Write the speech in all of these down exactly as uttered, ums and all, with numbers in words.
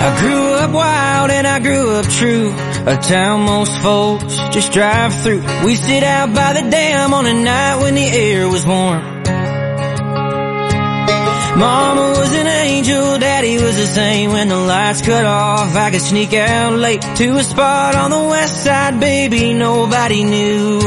I grew up wild and I grew up true, a town most folks just drive through. We sit out by the dam on a night when the air was warm. Mama was an angel, Daddy was the same. When the lights cut off, I could sneak out late to a spot on the west side, baby, nobody knew.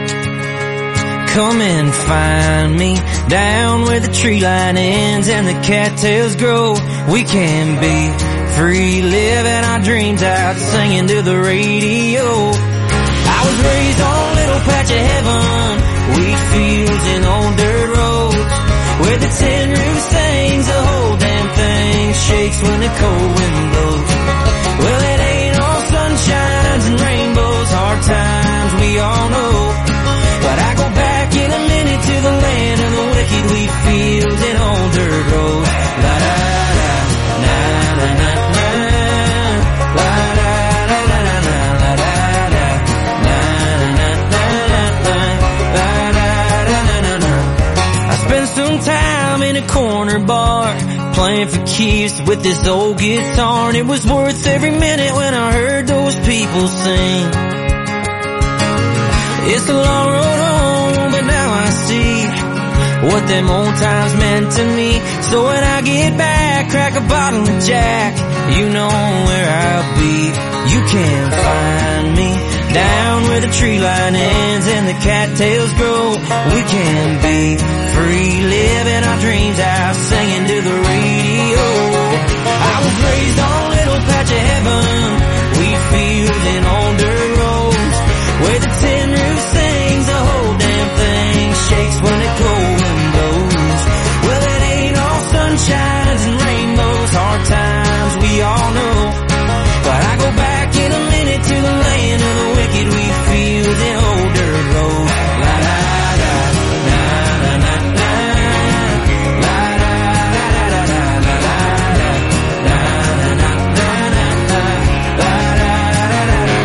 Come and find me down where the tree line ends and the cattails grow. We can be free, living our dreams out, singing to the radio. I was raised on a little patch of heaven, wheat fields and old dirt roads, where the tin roof sings, the whole damn thing shakes when the cold wind blows. Well, it ain't all sunshines and rainbows, hard times we all know, but I go back in a minute to the land of the wicked, wheat fields and old dirt roads. La da da, na na na na, la da da da da da, la da da, na na na na na, la da da da da. I spent some time in a corner bar playing for keeps with this old guitar, and it was worth every minute when I heard those people sing. It's a long road home, but now I see what them old times meant to me. So when I get back, crack a bottle of Jack, you know where I'll be. You can find me down where the tree line ends and the cattails grow. We can be free, living our dreams out, singing to the radio. I was raised on a little patch of heaven, wheat fields and old dirt roads, where the tin roof sings, the whole damn thing shakes when the cold wind blows. Well, it ain't all sunshines and rainbows, hard times we all know, but I go back in a minute to the land of the wicked, wheat fields and old dirt roads. La da da, na na na na, la da da da da, la da da, na na na na na, la da da da da.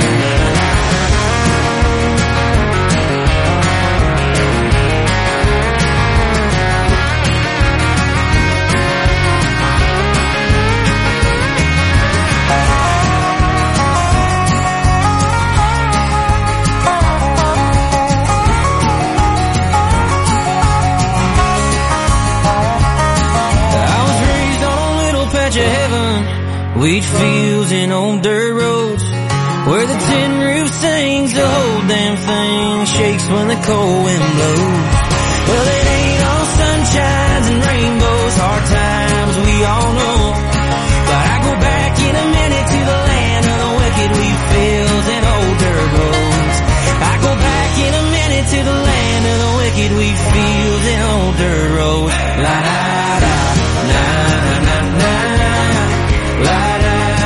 Wheat fields and old dirt roads, where the tin roof sings, the whole damn thing shakes when the cold wind blows. Well, it ain't all sunshines and rainbows, hard times we all know, but I go back in a minute to the land of the wicked, wheat fields and old dirt roads. I go back in a minute to the land of the wicked, wheat fields and old dirt roads. La da da, na na na na, la da.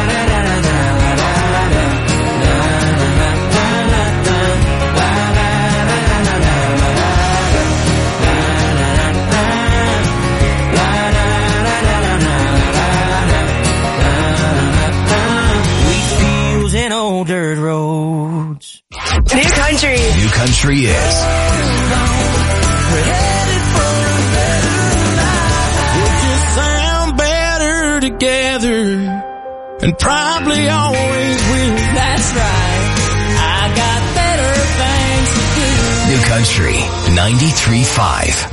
Dirt roads. New country. New country is. We're headed for a better life. We'll just sound better together, and probably always will. That's right. I got better things to do. New country ninety-three point five.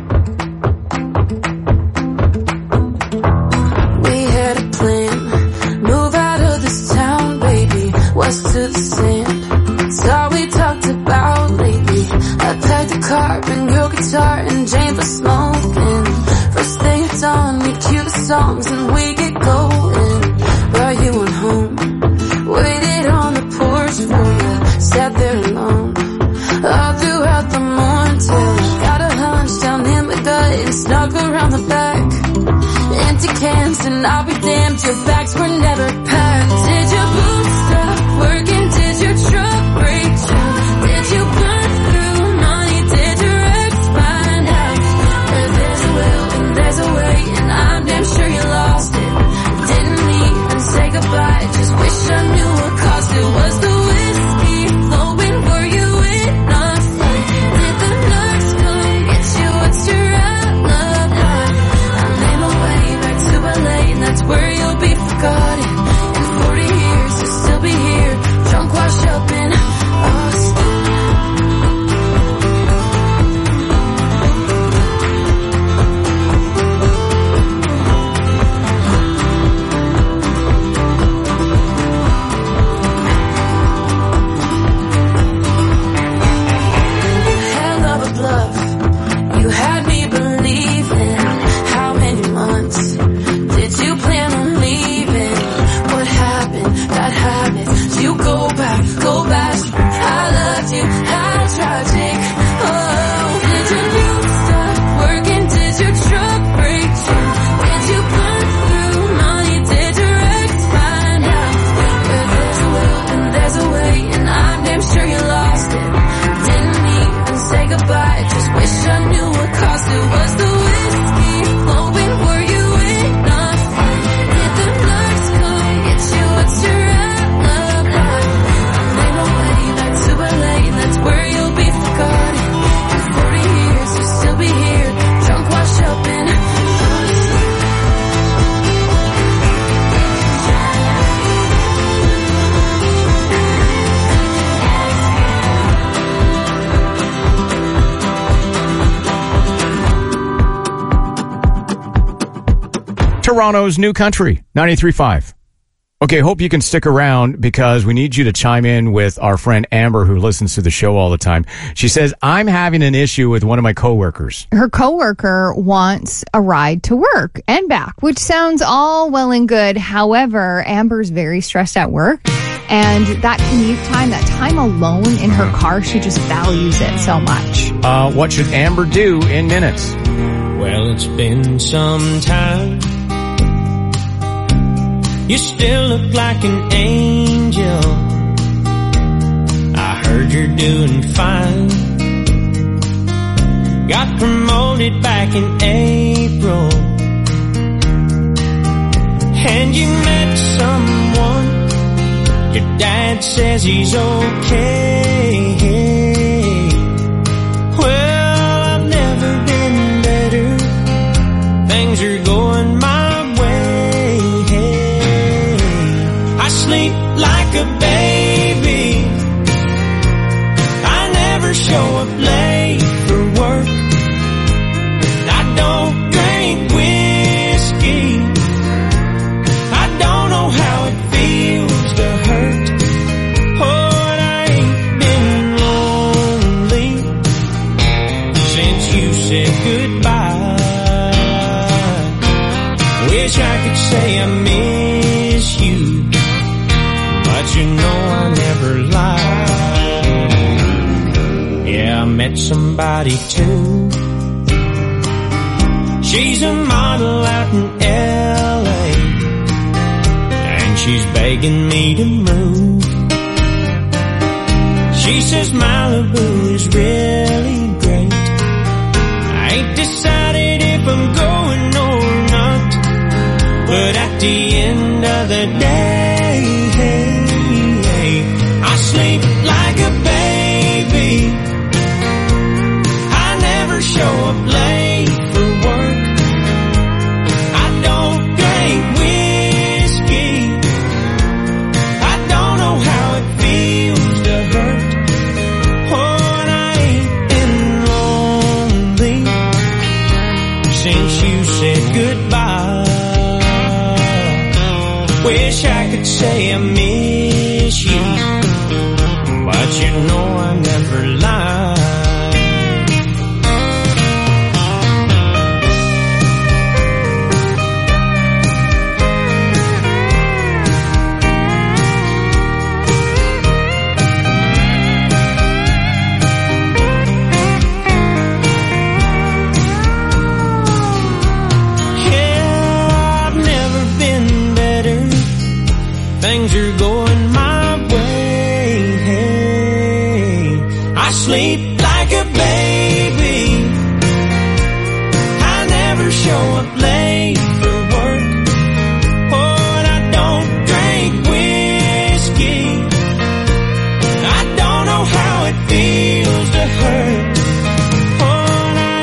West to the sand, it's all we talked about lately. I packed a car, bring your guitar, and Jane for smoking. First thing it's on, we cue the songs and we get going. Brought you on home, waited on the porch for you, sat there alone all throughout the morning till I got a hunch down in my gut and snuck around the back. Empty cans and I'll be damned, your bags were never packed. Did your boots stop working? Did your truck break down? Did you burn through money? Did your ex find out? There's a will and there's a way, and I'm damn sure you lost it. Didn't even say goodbye, just wish I knew what caused it. Was the whiskey flowing? Were you in a fight? Did the nurse come get you? What's your alibi? I made my way back to L A, and that's where you'll be forgotten. did you plan on leaving? What happened? That habit. Did you go back, go back? I loved you, how tragic. Oh, did your music stop working? Did your truck break down? Did you burn through money? Did your ex find out? But there's a will and there's a way, and I'm damn sure you lost it. Didn't even say goodbye, just wish I knew what cost it. Was the whiskey flowing? Were you enough? Did the nuts come get you? What's your alibi? Ain't no way back to L A, that's where you'll be forgotten. In forty years you'll still be here, drunk, washed up in Toronto's New Country, ninety-three point five. Okay, hope you can stick around because we need you to chime in with our friend Amber, who listens to the show all the time. She says, I'm having an issue with one of my coworkers. Her coworker wants a ride to work and back, which sounds all well and good. However, Amber's very stressed at work, and that commute time, that time alone in her car, she just values it so much. Uh, what should Amber do in minutes? Well, it's been some time. You still look like an angel. I heard you're doing fine. Got promoted back in April. And you met someone. Your dad says he's okay. Well, I've never been better. Things are going my way. I sleep like a baby. I never show up late for work. I don't drink whiskey. I don't know how it feels to hurt. Oh, and I ain't been lonely since you said goodbye. Wish I could say I miss you, but you know I never lie. Yeah, I met somebody too. She's a model out in L A, and she's begging me to move. She says Malibu is really great. I ain't decided if I'm going or not, but at the end of the day, I sleep like a baby. I never show up late for work. I don't drink whiskey. I don't know how it feels to hurt. Oh, and I ain't been lonely since you said goodbye. Wish I could say I miss you, but you know I never lie. Things are going my way. I sleep like a baby. I never show up late for work. Oh, and I don't drink whiskey. I don't know how it feels to hurt. Oh, and I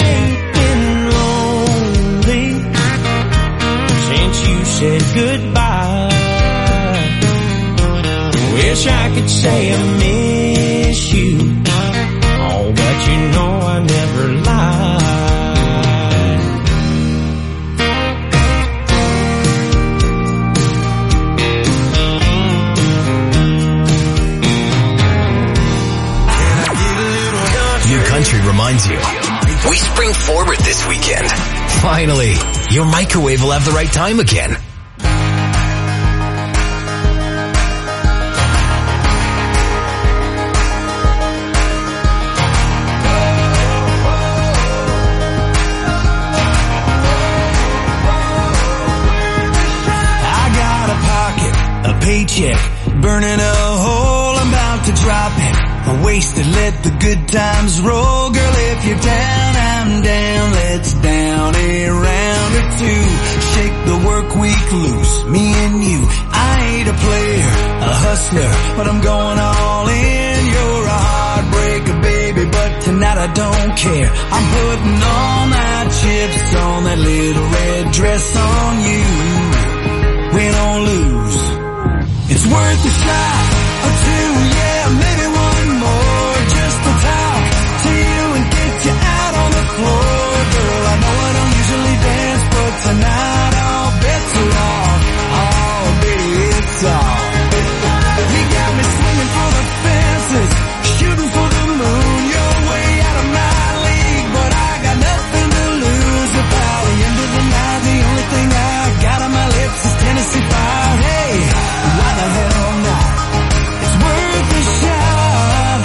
ain't been lonely since you said goodbye. Wish I could say I miss you, oh, but you know I never lie. New Country reminds you, we spring forward this weekend. Finally, your microwave will have the right time again. Paycheck, burning a hole, I'm about to drop it. I wasted, let the good times roll. Girl, if you're down, I'm down. Let's down a round or two. Shake the work week loose, me and you. I ain't a player, a hustler, but I'm going all in. You're a heartbreaker, baby, but tonight I don't care. I'm putting all my chips on that little red dress on you. Win or lose, it's worth a shot or two, yeah, maybe one more. Just to talk to you and get you out on the floor. Girl, I know I don't usually dance, but tonight all bets are off. Oh, baby, it's off. You got me swinging for the fences, shooting for the moon. You're way out of my league, but I got nothing to lose. If by the end of the night, the only thing I got on my lips is Tennessee Fire. Hey, why the hell not? It's worth a shot.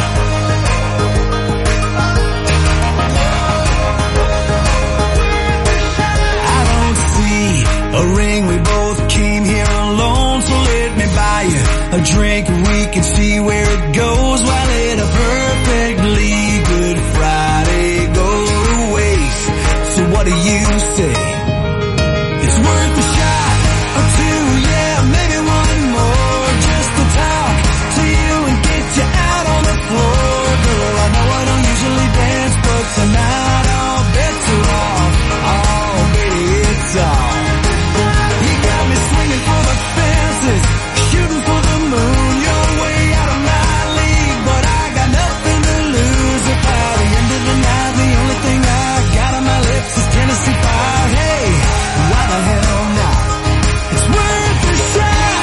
I don't see a ring, we both came here alone, so let me buy you a drink and we can see where it goes. While let a perfectly good Friday go to waste. So what do you say? It's worth a shot or two, yeah, maybe one more. Just to talk to you and get you out on the floor. Girl, I know I don't usually dance, but tonight all bets are off. Oh, baby, it's off. You got me swinging for the fences, shooting for the moon. You're way out of my league, but I got nothing to lose. If by the end of the night, the only thing I got on my lips is Tennessee Fire. Hey, why the hell not? It's worth a shot.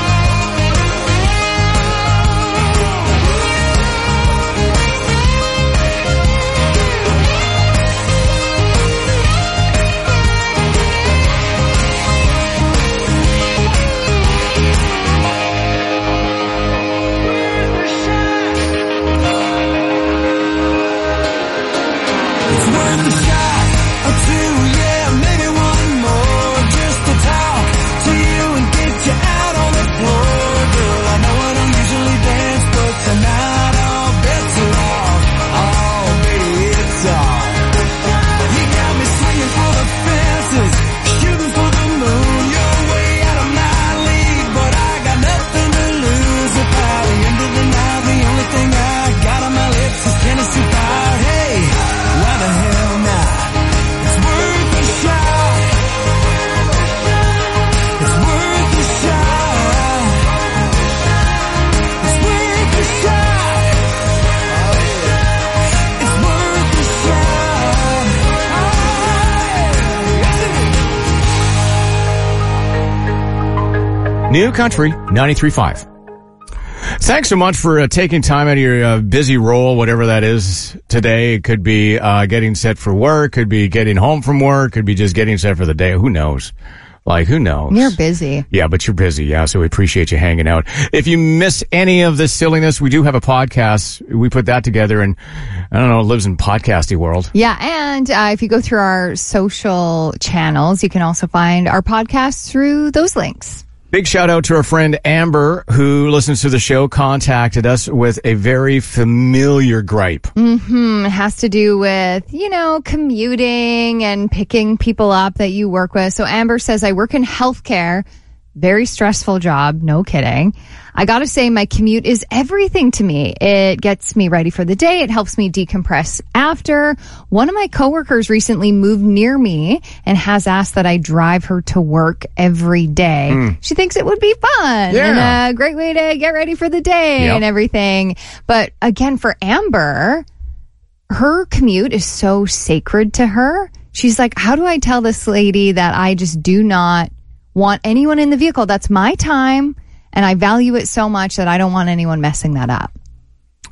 It's worth a shot or two, yeah, maybe one more. Just to talk to you and get you out on the floor. Girl, I know I don't usually dance, but tonight all bets are off. Oh, baby, it's off. You got me swinging for the fences, shooting for the moon. You're way out of my league, but I got nothing to lose. If by the end of the night, the only thing I got on my lips is Tennessee Fire. Hey, why the hell not? It's worth a shot. It's worth a shot. It's worth a shot. It's worth a shot. New Country ninety-three point five. Thanks so much for uh, taking time out of your uh, busy role, whatever that is today. It could be uh, getting set for work, could be getting home from work, could be just getting set for the day. Who knows? Like, who knows? You're busy. Yeah, but you're busy. Yeah, so we appreciate you hanging out. If you miss any of this silliness, we do have a podcast. We put that together, and I don't know, it lives in podcasty world. Yeah, and uh, if you go through our social channels, you can also find our podcast through those links. Big shout out to our friend Amber, who listens to the show, contacted us with a very familiar gripe. Mm-hmm. It has to do with, you know, commuting and picking people up that you work with. So Amber says, I work in healthcare. Very stressful job. No kidding. I gotta say, my commute is everything to me. It gets me ready for the day. It helps me decompress after. One of my coworkers recently moved near me and has asked that I drive her to work every day. Mm. She thinks it would be fun yeah. and a great way to get ready for the day yep. and everything. But again, for Amber, her commute is so sacred to her. She's like, how do I tell this lady that I just do not want anyone in the vehicle? That's my time, and I value it so much that I don't want anyone messing that up.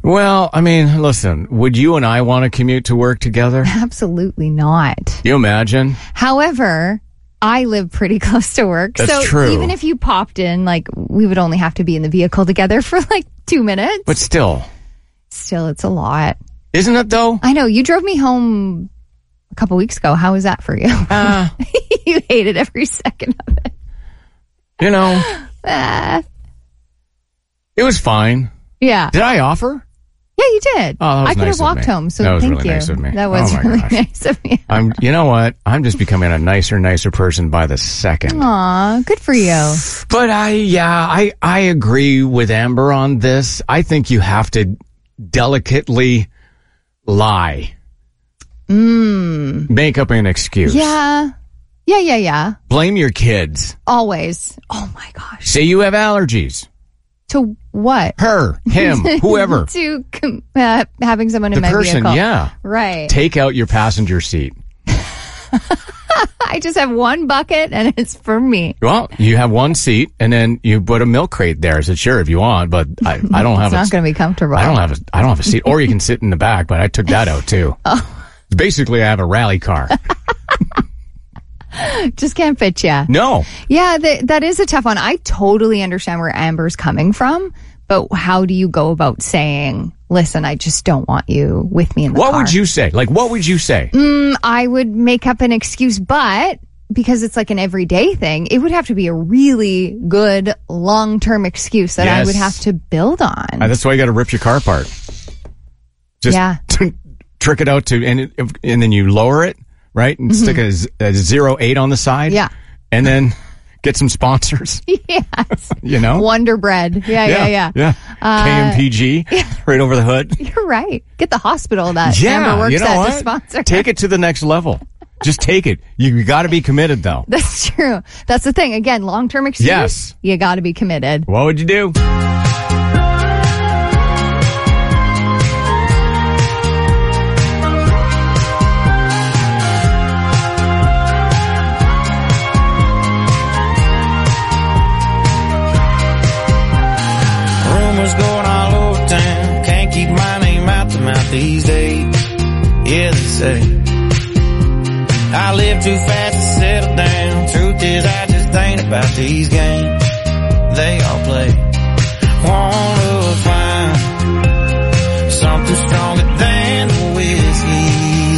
Well, I mean, listen, would you and I want to commute to work together? Absolutely not. You imagine? However, I live pretty close to work. That's so true. Even if you popped in, like, we would only have to be in the vehicle together for like two minutes. But still. Still, it's a lot. Isn't it, though? I know. You drove me home a couple weeks ago. How was that for you? Uh, You hated every second of it. You know, Ah. it was fine. Yeah. Did I offer? Yeah, you did. Oh, that was I could nice have of walked me. home, so That was thank really you. nice of me. That was Oh, my really gosh. nice of you. I'm. You know what? I'm just becoming a nicer, nicer person by the second. Aw, good for you. But I, yeah, I, I agree with Amber on this. I think you have to delicately lie. Mm. Make up an excuse. Yeah. Yeah, yeah, yeah. Blame your kids. Always. Oh my gosh. Say you have allergies. To what? Her, him, whoever. to com- uh, having someone in The my person, vehicle. yeah. Right. Take out your passenger seat. I just have one bucket and it's for me. Well, you have one seat and then you put a milk crate there. I said, sure, if you want, but I, I don't have It's a, not going to be comfortable. I don't have a, I don't have a seat. Or you can sit in the back, but I took that out too. Oh. Basically, I have a rally car. Just can't fit you. No. Yeah, th- that is a tough one. I totally understand where Amber's coming from, but how do you go about saying, listen, I just don't want you with me in the What car? would you say? Like, what would you say? Mm, I would make up an excuse, but because it's like an everyday thing, it would have to be a really good long-term excuse that I Yes. would have to build on. Uh, that's why you got to rip your car apart. Just Yeah. trick it out to, and it, and then you lower it, right? And stick a, z- a zero eight on the side. Mm-hmm. Yeah. And then get some sponsors, Yes. you know? Wonder Bread. Yeah, yeah, yeah. Yeah. Uh, K M P G right over the hood. You're right. Get the hospital that Yeah. Amber works You know at what? to sponsor. Take it to the next level. Just take it. You, you got to be committed, though. That's true. That's the thing. Again, long-term excuse. Yes. You got to be committed. What would you do? Rumors going all over town. Can't keep my name out the mouth these days. Yeah, they say I live too fast to settle down. Truth is, I just ain't about these games they all play. Wanna find something stronger than the whiskey.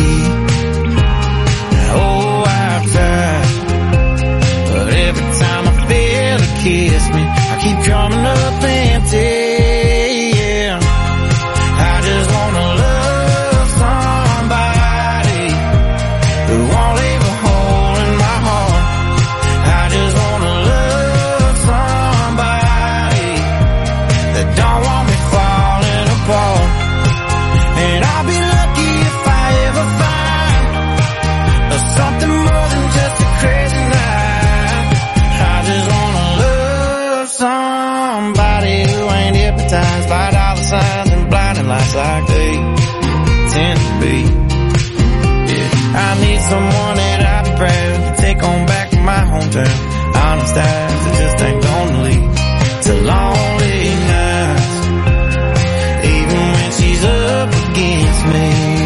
Oh, I've tried, but every time I feel to kiss me, I keep coming up empty. Yeah, I just wanna love somebody who won't leave a hole in my heart. I just wanna love somebody that don't want me falling apart. And I'll be lucky if I ever find something more than just a crazy night. I just wanna love somebody who ain't hypnotized by dollar signs and blinding lights like they tend to be. Yeah, I need someone that I'd be proud to take on back to my hometown. Honest eyes that just ain't gonna lead to lonely nights, even when she's up against me.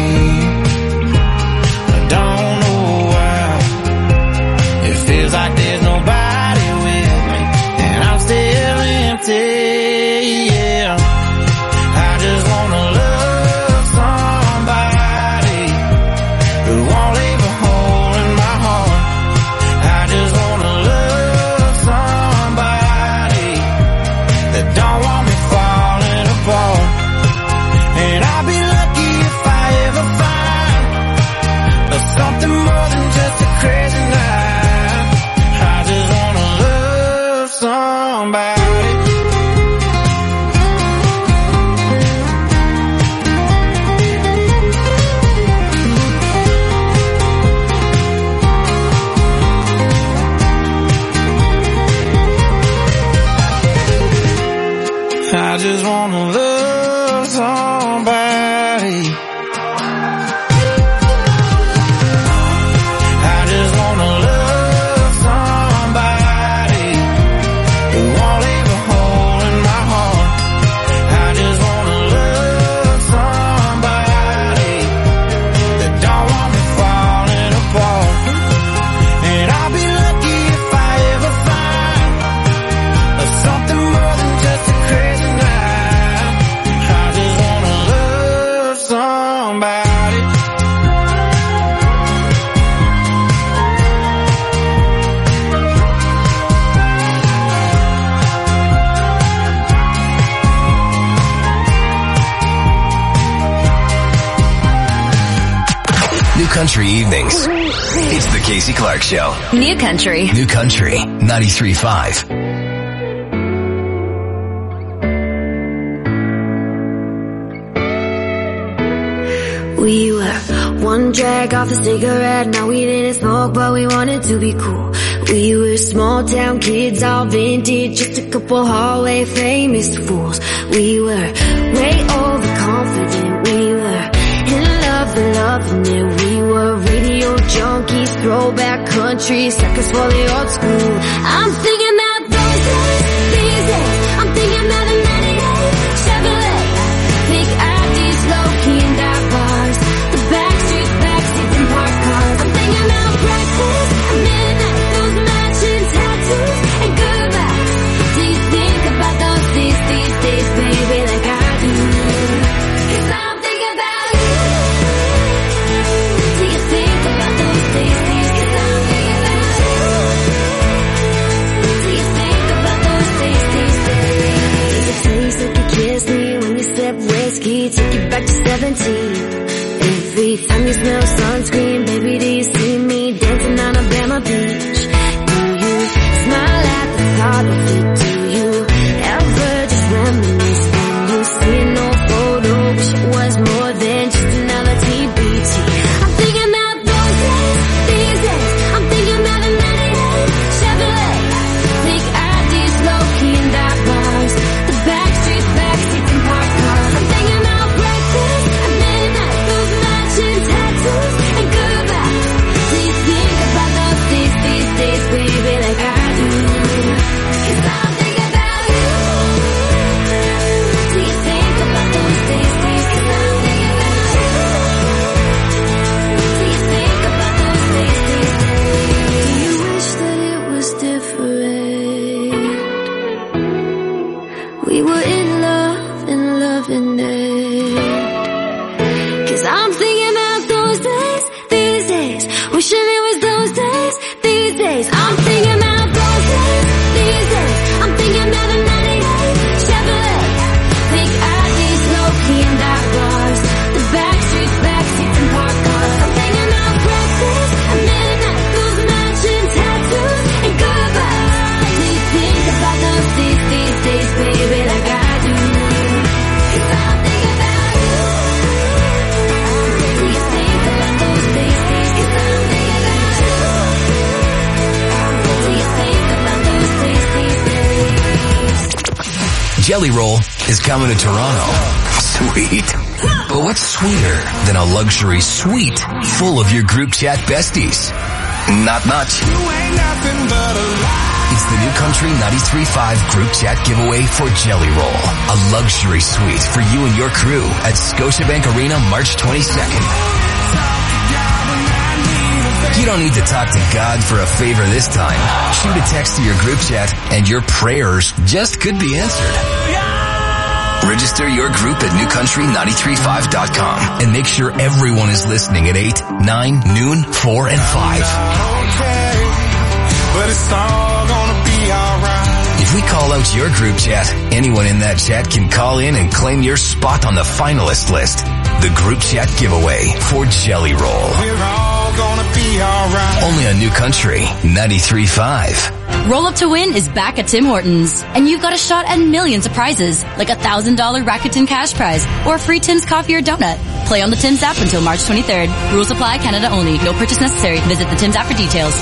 I don't know why it feels like there's nobody with me, and I'm still empty. Yeah, I just wanna love somebody who won't leave a hole in my heart. I just wanna love somebody that don't want me falling apart. And I'll be lucky if I ever find something more than just a crazy night. I just wanna love somebody. I just wanna love somebody. I just wanna love somebody who won't leave a hole in my heart. I just wanna love Country evenings. It's the Casey Clark Show. New Country. New Country ninety-three point five. We were one drag off a cigarette. Now we didn't smoke, but we wanted to be cool. We were small town kids, all vintage, just a couple hallway famous fools. We were way overconfident. We were in love and loving it. We were radio junkies, throwback country, suckers for the old school. I'm thinking about those days, these days. I'm thinking about the ninety-eight Chevrolet, big I Ds, low key and dark bars, the back streets, back seats and parked cars. I'm thinking about breakfast at midnight, those matching tattoos and goodbyes. Do you think about those days, these days, baby, like I do? 'Cause I'm thinking about you. Do you think about those days, these? 'Cause I'm thinking about you. Do you think about those days, these days? Does it taste like you kissed me when you sipped whiskey? Take you back to seventeen. Every time you smell sunscreen, baby, do you see me dancing on Alabama Beach? Do you smile at the thought of it? Do you ever just reminisce when you see an old photo? Wish it was more than just another T B T. I'm thinking about those days, these days. I'm thinking about the ninety-eight Chevrolet, big I Ds, low key and dark bars, the back streets, back seats and parked cars. I'm thinking about breakfast at midnight, those matching tattoos and goodbyes. Do you think about those days, these days, baby, like I do? 'Cause I'm thinking about you. Do you think about those days, days? 'Cause I'm thinking about you. Do you think about those days, days, days? Do you wish that it was different? We were in love and loving it. 'Cause I'm thinking about those days, these days. Wishing it was those days, these days. I'm thinking about those days, these days. I'm thinking about the ninety-eight Chevrolet, big I Ds, low key and dark bars, the back streets, back seats and parked cars. I'm thinking about breakfast at midnight, those matching tattoos and goodbyes. Do you think about those days, these days, baby, like I do? 'Cause I'm thinking about you. Do you think about those days, days? 'Cause I'm thinking about you. Do you think about those days, these days? Jelly Roll is coming to Toronto. Sweet. But what's sweeter than a luxury suite full of your group chat besties? Not much. It's the New Country ninety-three point five group chat giveaway for Jelly Roll. A luxury suite for you and your crew at Scotiabank Arena March twenty-second. You don't need to talk to God for a favor this time. Shoot a text to your group chat and your prayers just could be answered. Register your group at new country nine three five dot com and make sure everyone is listening at eight, nine, noon, four, and five. But it's all gonna be alright. If we call out your group chat, anyone in that chat can call in and claim your spot on the finalist list. The group chat giveaway for Jelly Roll. We're all gonna be alright. Only on New Country ninety-three point five. Roll Up to Win is back at Tim Hortons, and you've got a shot at millions of prizes, like a one thousand dollars Rakuten cash prize or a free Tim's coffee or donut. Play on the Tim's app until March twenty-third. Rules apply, Canada only. No purchase necessary. Visit the Tim's app for details.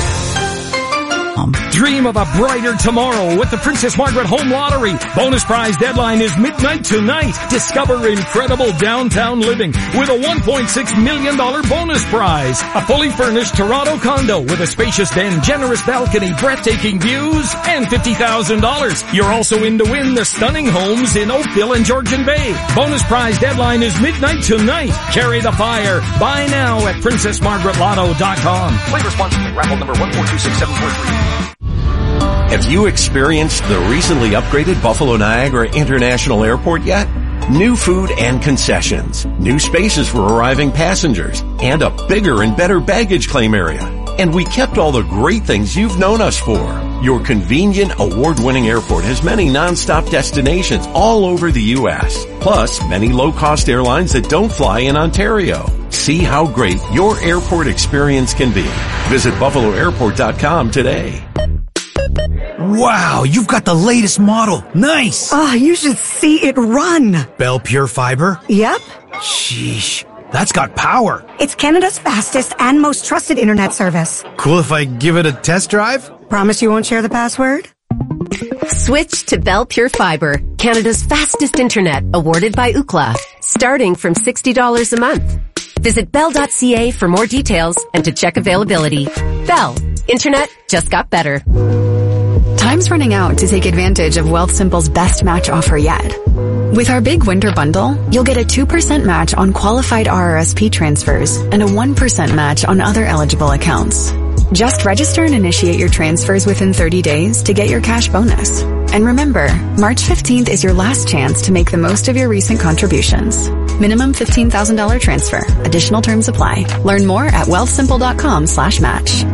Dream of a brighter tomorrow with the Princess Margaret Home Lottery. Bonus prize deadline is midnight tonight. Discover incredible downtown living with a one point six million dollars bonus prize. A fully furnished Toronto condo with a spacious den, generous balcony, breathtaking views, and fifty thousand dollars. You're also in to win the stunning homes in Oakville and Georgian Bay. Bonus prize deadline is midnight tonight. Carry the fire. Buy now at princess margaret lotto dot com. Play responsibly. Raffle number one four two six seven four three. Have you experienced the recently upgraded Buffalo Niagara International Airport yet? New food and concessions, new spaces for arriving passengers, and a bigger and better baggage claim area. And we kept all the great things you've known us for. Your convenient, award-winning airport has many non-stop destinations all over the U S, plus many low-cost airlines that don't fly in Ontario. See how great your airport experience can be. Visit buffalo airport dot com today. Wow, you've got the latest model. Nice. Oh, you should see it run. Bell Pure Fiber? Yep. Sheesh, that's got power. It's Canada's fastest and most trusted internet service. Cool if I give it a test drive? Promise you won't share the password? Switch to Bell Pure Fiber, Canada's fastest internet, awarded by Ookla, starting from sixty dollars a month. Visit bell dot c a for more details and to check availability. Bell, internet just got better. Time's running out to take advantage of Wealthsimple's best match offer yet. With our big winter bundle, you'll get a two percent match on qualified R R S P transfers and a one percent match on other eligible accounts. Just register and initiate your transfers within thirty days to get your cash bonus. And remember, March fifteenth is your last chance to make the most of your recent contributions. Minimum fifteen thousand dollars transfer. Additional terms apply. Learn more at wealthsimple.com slash match.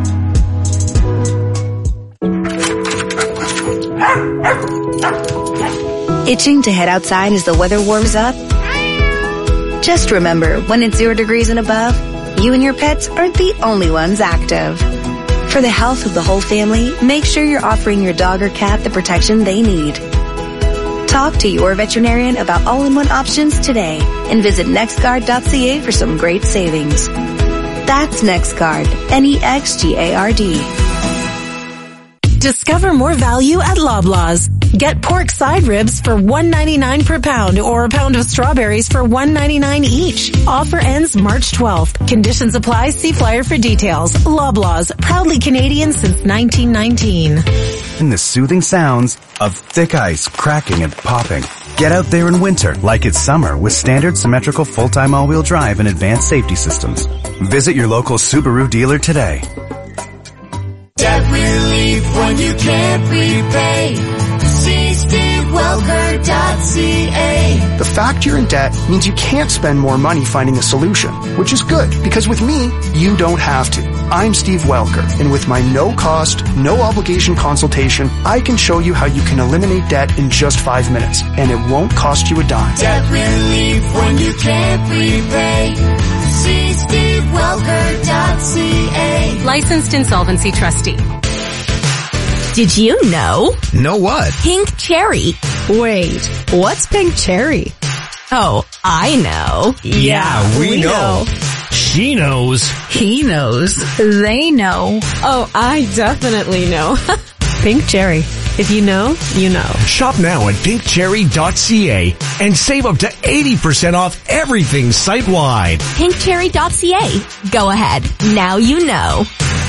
Itching to head outside as the weather warms up? Just remember, when it's zero degrees and above, you and your pets aren't the only ones active. For the health of the whole family, make sure you're offering your dog or cat the protection they need. Talk to your veterinarian about all-in-one options today and visit nextguard dot c a for some great savings. That's NextGuard, N E X G A R D. Discover more value at Loblaws. Get pork side ribs for one ninety-nine per pound or a pound of strawberries for one ninety-nine each. Offer ends March twelfth. Conditions apply. See flyer for details. Loblaws, proudly Canadian since nineteen nineteen. And the soothing sounds of thick ice cracking and popping. Get out there in winter like it's summer with standard symmetrical full-time all-wheel drive and advanced safety systems. Visit your local Subaru dealer today. Debt relief when you can't repay. See steve welker dot c a. The fact you're in debt means you can't spend more money finding a solution, which is good because with me, you don't have to. I'm Steve Welker, and with my no-cost, no-obligation consultation, I can show you how you can eliminate debt in just five minutes, and it won't cost you a dime. Debt relief when you can't repay. See steve welker dot c a. Licensed insolvency trustee. Did you know? Know what? Pink cherry. Wait, what's pink cherry? Oh, I know. Yeah, we, we know. know. She knows. He knows. They know. Oh, I definitely know. Pink cherry. If you know, you know. Shop now at pink cherry dot c a and save up to eighty percent off everything site-wide. pink cherry dot c a. Go ahead. Now you know.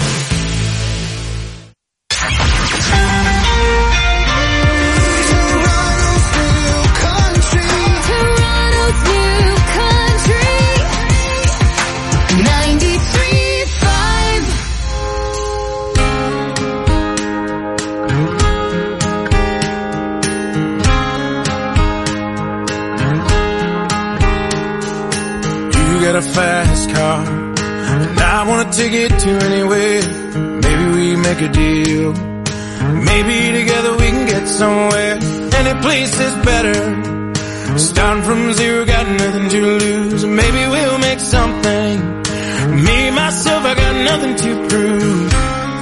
A fast car, and I wanna take it to anywhere. Maybe we make a deal. Maybe together we can get somewhere. Any place is better. Starting from zero, got nothing to lose. Maybe we'll make something. Me, myself, I got nothing to prove.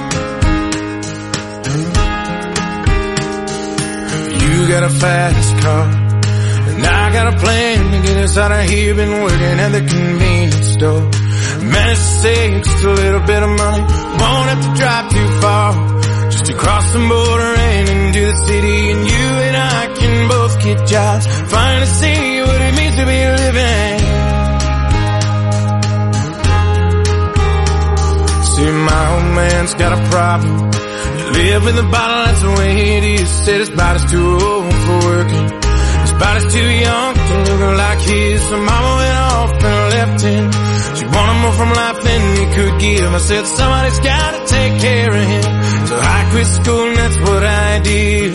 You got a fast car. And I got a plan to get us out of here. Been working at the convenience store. Managed to save just a little bit of money. Won't have to drive too far. Just to cross the border and into the city. And you and I can both get jobs. Finally see what it means to be living. See, my old man's got a problem. You live in the bottle, that's the way it is. Said his body's too old for working. Body's too young to look like his. So mama went off and left him. She wanted more from life than he could give. I said somebody's gotta take care of him. So I quit school and that's what I did.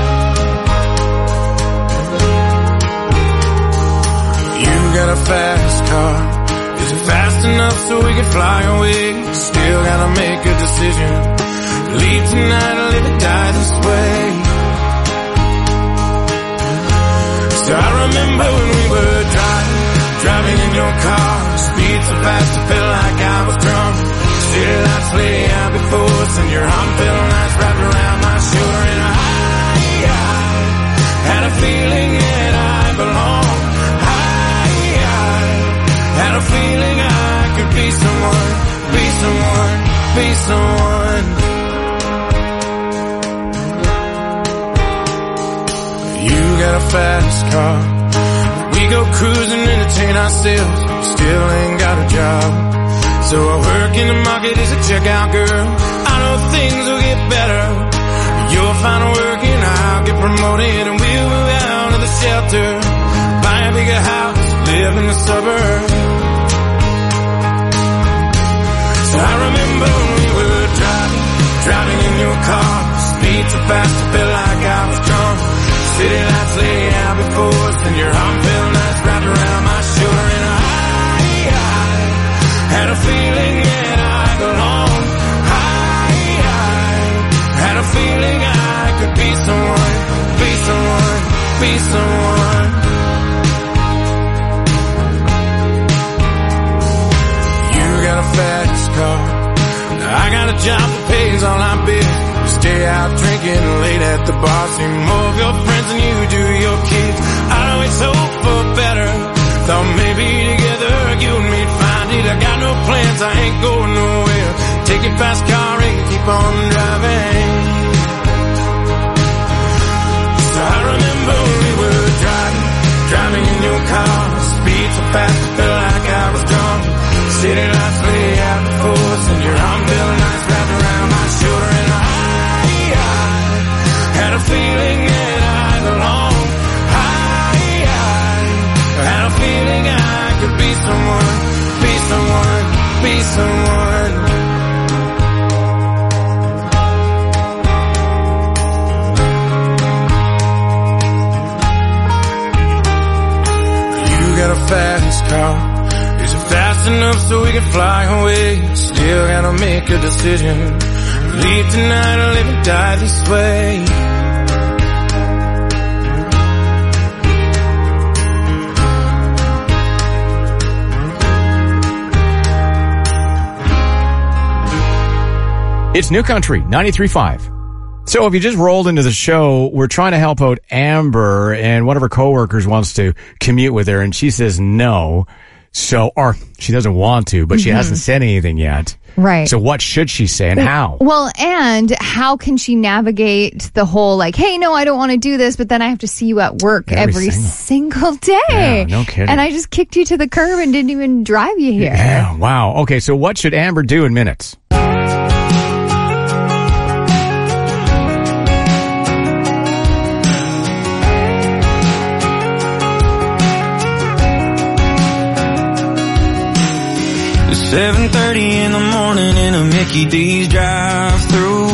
You got a fast car. Is it fast enough so we can fly away? Still gotta make a decision. Leave tonight or live or die this way. So I remember when we were driving, driving in your car, speed so fast I felt like I was drunk. City lights lay out before us, and your arm felt nice wrapped around my shoulder. And I, I had a feeling that I belonged. I, I had a feeling I could be someone, be someone, be someone. You got a fast car, we go cruising, entertain ourselves, still ain't got a job. So I work in the market as a checkout girl. I know things will get better. You'll find work and I'll get promoted, and we'll move out of the shelter, buy a bigger house, live in the suburbs. So I remember when we were driving, driving in your car, speed so fast I felt like I was drunk. City lights lay out before us, and your arm felt nice wrapped around my shoulder. And I, I had a feeling that I belonged. I, I had a feeling I could be someone, be someone, be someone. You got a fast car, I got a job that pays all our bills. We stay out drinking late at the bar, see more of your friends than you do your kids. I always hope for better, thought maybe together you and me'd find it. I got no plans, I ain't going nowhere. Take your fast car and keep on driving. So I remember we were driving, driving in your car, speed so fast I felt like I was drunk. City lights lay out before us, and your arm felt nice wrapped around my shoulder. And I, I had a feeling that I belonged. I, I had a feeling I could be someone, be someone, be someone. You got a fast car, is it fast enough so we can fly away? Still gotta make a decision, leave tonight or live and die this way. It's New Country ninety-three point five. So if you just rolled into the show, we're trying to help out Amber, and one of her coworkers wants to commute with her, and she says no. So, or she doesn't want to, but she mm-hmm. hasn't said anything yet. Right. So what should she say and how? Well, and how can she navigate the whole like, hey, no, I don't want to do this, but then I have to see you at work every, every single. single day. Yeah, no kidding. And I just kicked you to the curb and didn't even drive you here. Yeah, wow. Okay, so what should Amber do in minutes? seven thirty in the morning in a Mickey D's drive-thru.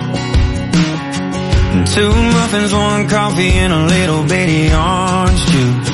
Two muffins, one coffee, and a little bitty orange juice.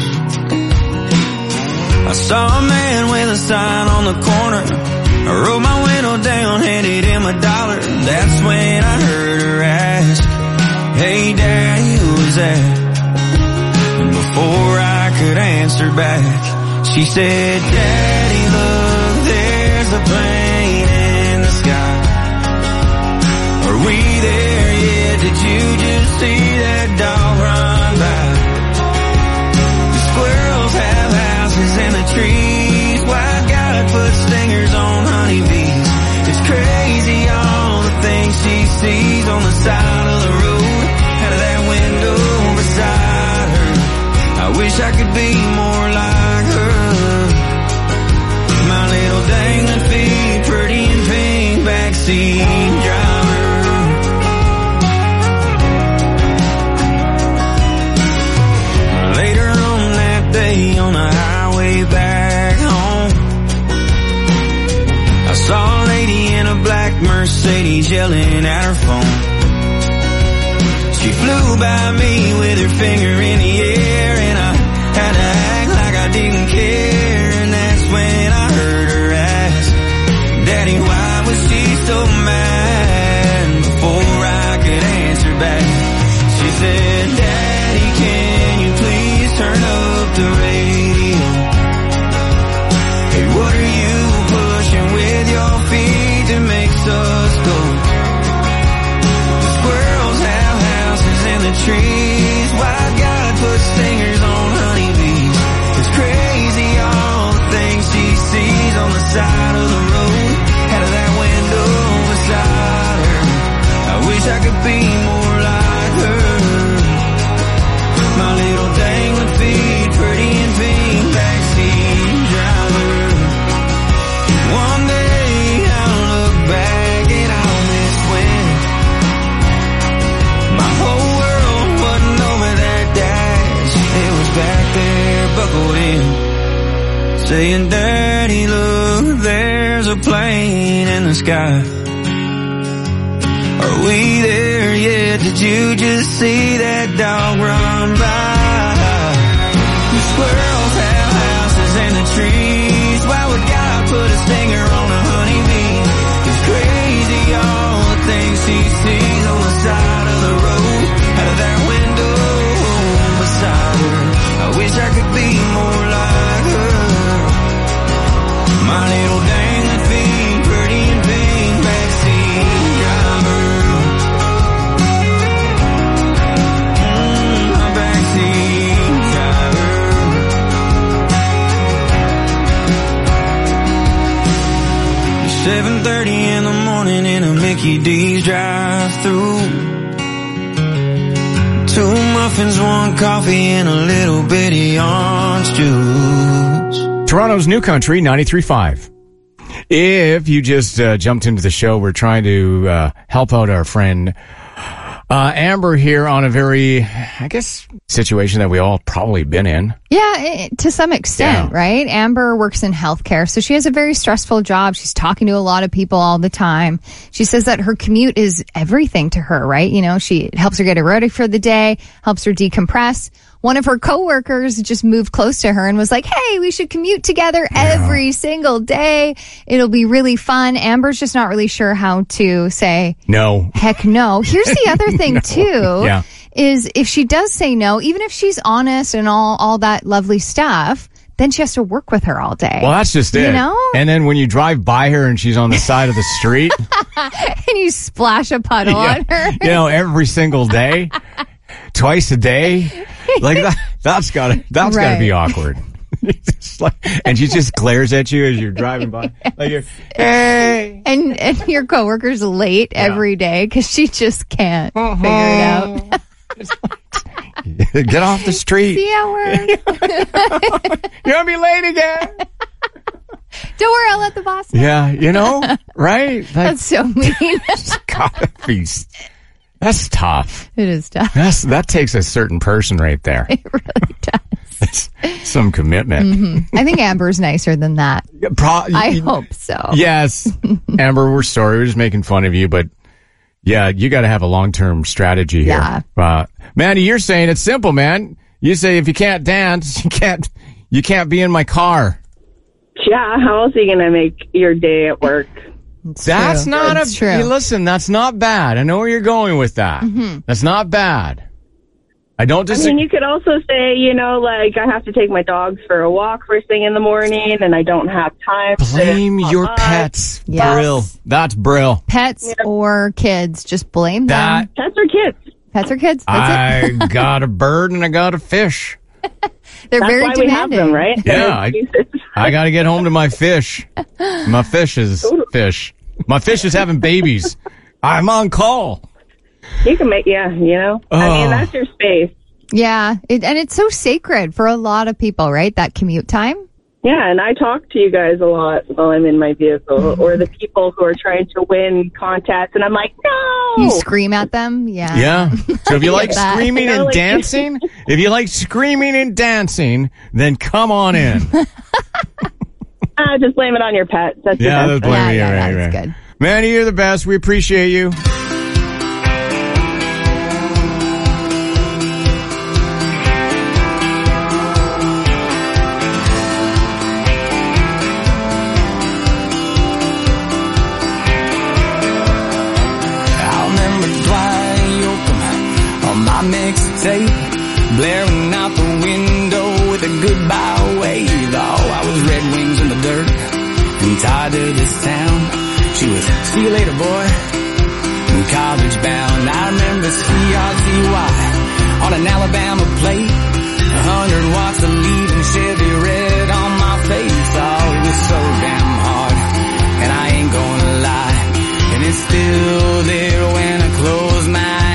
I saw a man with a sign on the corner. I rolled my window down, handed him a dollar. That's when I heard her ask, hey, Daddy, who was that? And before I could answer back, she said, Daddy, look, there's a plane in the sky. Are we there yet? Did you just see that dog run by? The squirrels have houses in the trees. White God put stingers on honeybees. It's crazy all the things she sees on the side of the road, out of that window beside her. I wish I could be more like her. My little dangling feet, pretty and pink, backseat driver. Later on that day on the highway back home, I saw a lady in a black Mercedes yelling at her phone. She flew by me with her finger in the air, and I had to act like I didn't care. And that's when I heard her ask, Daddy, why was she so mad? Before I could answer back, she said, Daddy, can you please turn up the radio? saying, Daddy, look, there's a plane in the sky. Are we there yet? Did you just see that dog run by? The squirrels have houses in the trees. Why would God put a stinger on a honeybee? It's crazy all the things he sees on the side of the road, out of that window beside her. I wish I could be more like her. My little dangling feet, pretty and pink, backseat driver. Mm, my backseat driver. seven thirty in the morning in a Mickey D's drive-through. Two muffins, one coffee, and a little bitty orange juice. Toronto's New Country, ninety-three point five. If you just uh, jumped into the show, we're trying to uh, help out our friend uh, Amber here on a very, I guess, situation that we all probably been in. Yeah, it, to some extent, yeah. Right? Amber works in healthcare, so she has a very stressful job. She's talking to a lot of people all the time. She says that her commute is everything to her, right? You know, she it helps her get ready for the day, helps her decompress. One of her coworkers just moved close to her and was like, hey, we should commute together every yeah. single day. It'll be really fun. Amber's just not really sure how to say no. Heck no. Here's the other thing, no. too, yeah. is if she does say no, even if she's honest and all, all that lovely stuff, then she has to work with her all day. Well, that's just it. You know? And then when you drive by her and she's on the side of the street. and you splash a puddle yeah, on her. You know, every single day. Twice a day, like that. That's gotta. That's right. gotta be awkward. like, and she just glares at you as you're driving by, yes. like you're, hey. And and your coworker's late yeah. every day because she just can't uh-huh. figure it out. Get off the street. See how we're. You're gonna be late again. Don't worry, I'll let the boss know. Yeah, you know, right? Like, that's so mean. It's gotta be. That's tough. It is tough. That's, that takes a certain person right there. It really does. That's some commitment. Mm-hmm. I think Amber's nicer than that. Pro- I you, hope so. Yes. Amber, we're sorry. We're just making fun of you, but yeah, you got to have a long-term strategy here. Yeah. Uh, Manny, you're saying it's simple, man. You say if you can't dance, you can't, you can't be in my car. Yeah, how else are you going to make your day at work? It's that's true. not it's a true. Hey, listen, that's not bad. I know where you're going with that. Mm-hmm. That's not bad. I don't disagree. I mean, you could also say, you know, like, I have to take my dogs for a walk first thing in the morning, and I don't have time. Blame to your pets. Yes. Brill. That's Brill. Pets yeah. or kids, just blame that, them. Pets or kids. Pets or kids. That's I it. got a bird and I got a fish. They're That's very why demanding. We have them, right? Yeah. I, I got to get home to my fish. My fish is fish. My fish is having babies. I'm on call. You can make, yeah, you know. Oh. I mean, that's your space. Yeah, it, and it's so sacred for a lot of people, right? That commute time. Yeah, and I talk to you guys a lot while I'm in my vehicle, mm-hmm. or the people who are trying to win contests, and I'm like, no! You scream at them? Yeah. Yeah. So if you like that. screaming You know, and like- dancing, if you like screaming and dancing, then come on in. Uh, just blame it on your pet. That's yeah, the that's best. blame Yeah, you. yeah, Right, that's right. good. Manny, you're the best. We appreciate you. Mixtape blaring out the window with a goodbye wave. Oh, I was Red Wings in the dirt and tied to this town. She was, see you later, boy, and college bound. I remember C R Z Y on an Alabama plate, a hundred watts of leaving Chevy red on my face. Oh, it was so damn hard, and I ain't gonna lie, and it's still there when I close my eyes.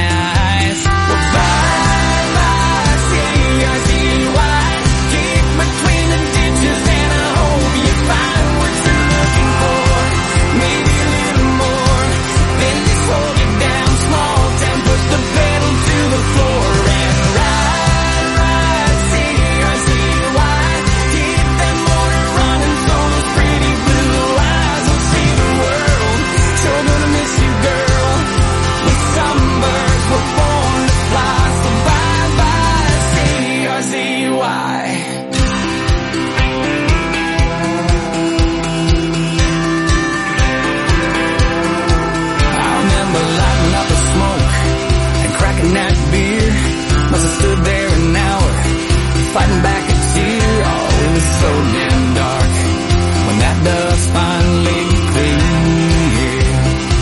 fighting back a tear. Oh, it was so damn dark when that dust finally cleared.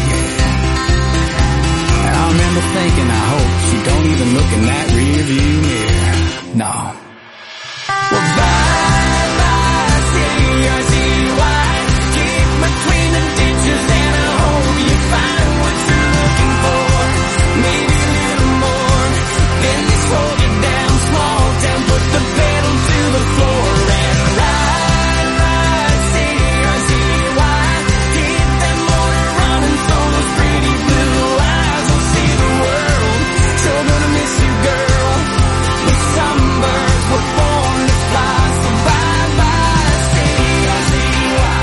And I remember thinking, I hope she don't even look in that rearview mirror. No. Well, bye, bye, city, I see why. Keep between the ditches and I hope you find what you're looking for. Maybe a little more. Then they slow you down, small town, put the pedal to the floor and ride, ride, city, I see why. Keep that motor running so those pretty blue eyes will see the world. So gonna miss you, girl. The sunbirds were born to fly, so bye bye, city, I see why.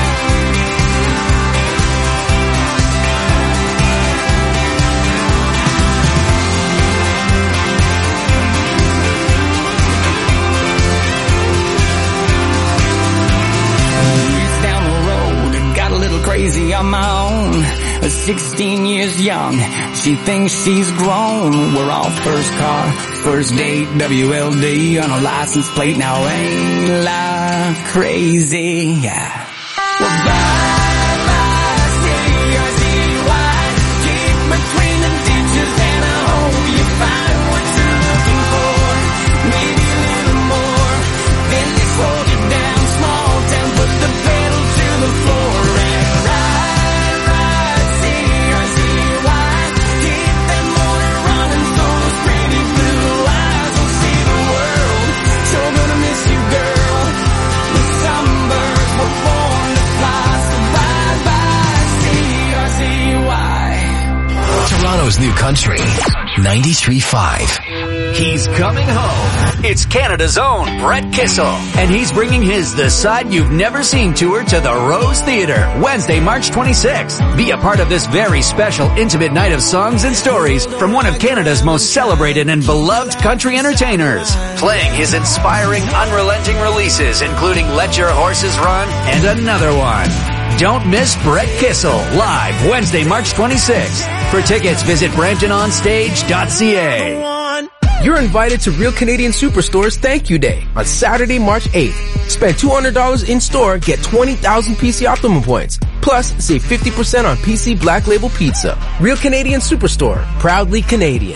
Years down the road, I got a little crazy on my own. sixteen years young, she thinks she's grown. We're all first car, first date, W L D on a license plate. Now ain't like crazy, yeah. Well, bye, bye, city, I see why. Keep between the ditches and I hope you find what you're looking for. Maybe a little more. Then they slow you down, small town, put the pedal to the floor and ride, ride, city, I see why. Keep that motor running so those pretty blue eyes will see the world. So gonna miss you, girl. The sunbirds were born to fly, so bye bye, city, I see why. Toronto's new country, ninety-three point five. He's coming home. It's Canada's own Brett Kissel, and he's bringing his The Side You've Never Seen tour to the Rose Theatre, Wednesday, March twenty-sixth. Be a part of this very special, intimate night of songs and stories from one of Canada's most celebrated and beloved country entertainers, playing his inspiring, unrelenting releases, including Let Your Horses Run and another one. Don't miss Brett Kissel live Wednesday, March twenty-sixth. For tickets, visit brampton on stage dot c a. You're invited to Real Canadian Superstore's Thank You Day on Saturday, March eighth. Spend two hundred dollars in store, get twenty thousand P C Optimum points. Plus, save fifty percent on P C Black Label Pizza. Real Canadian Superstore, proudly Canadian.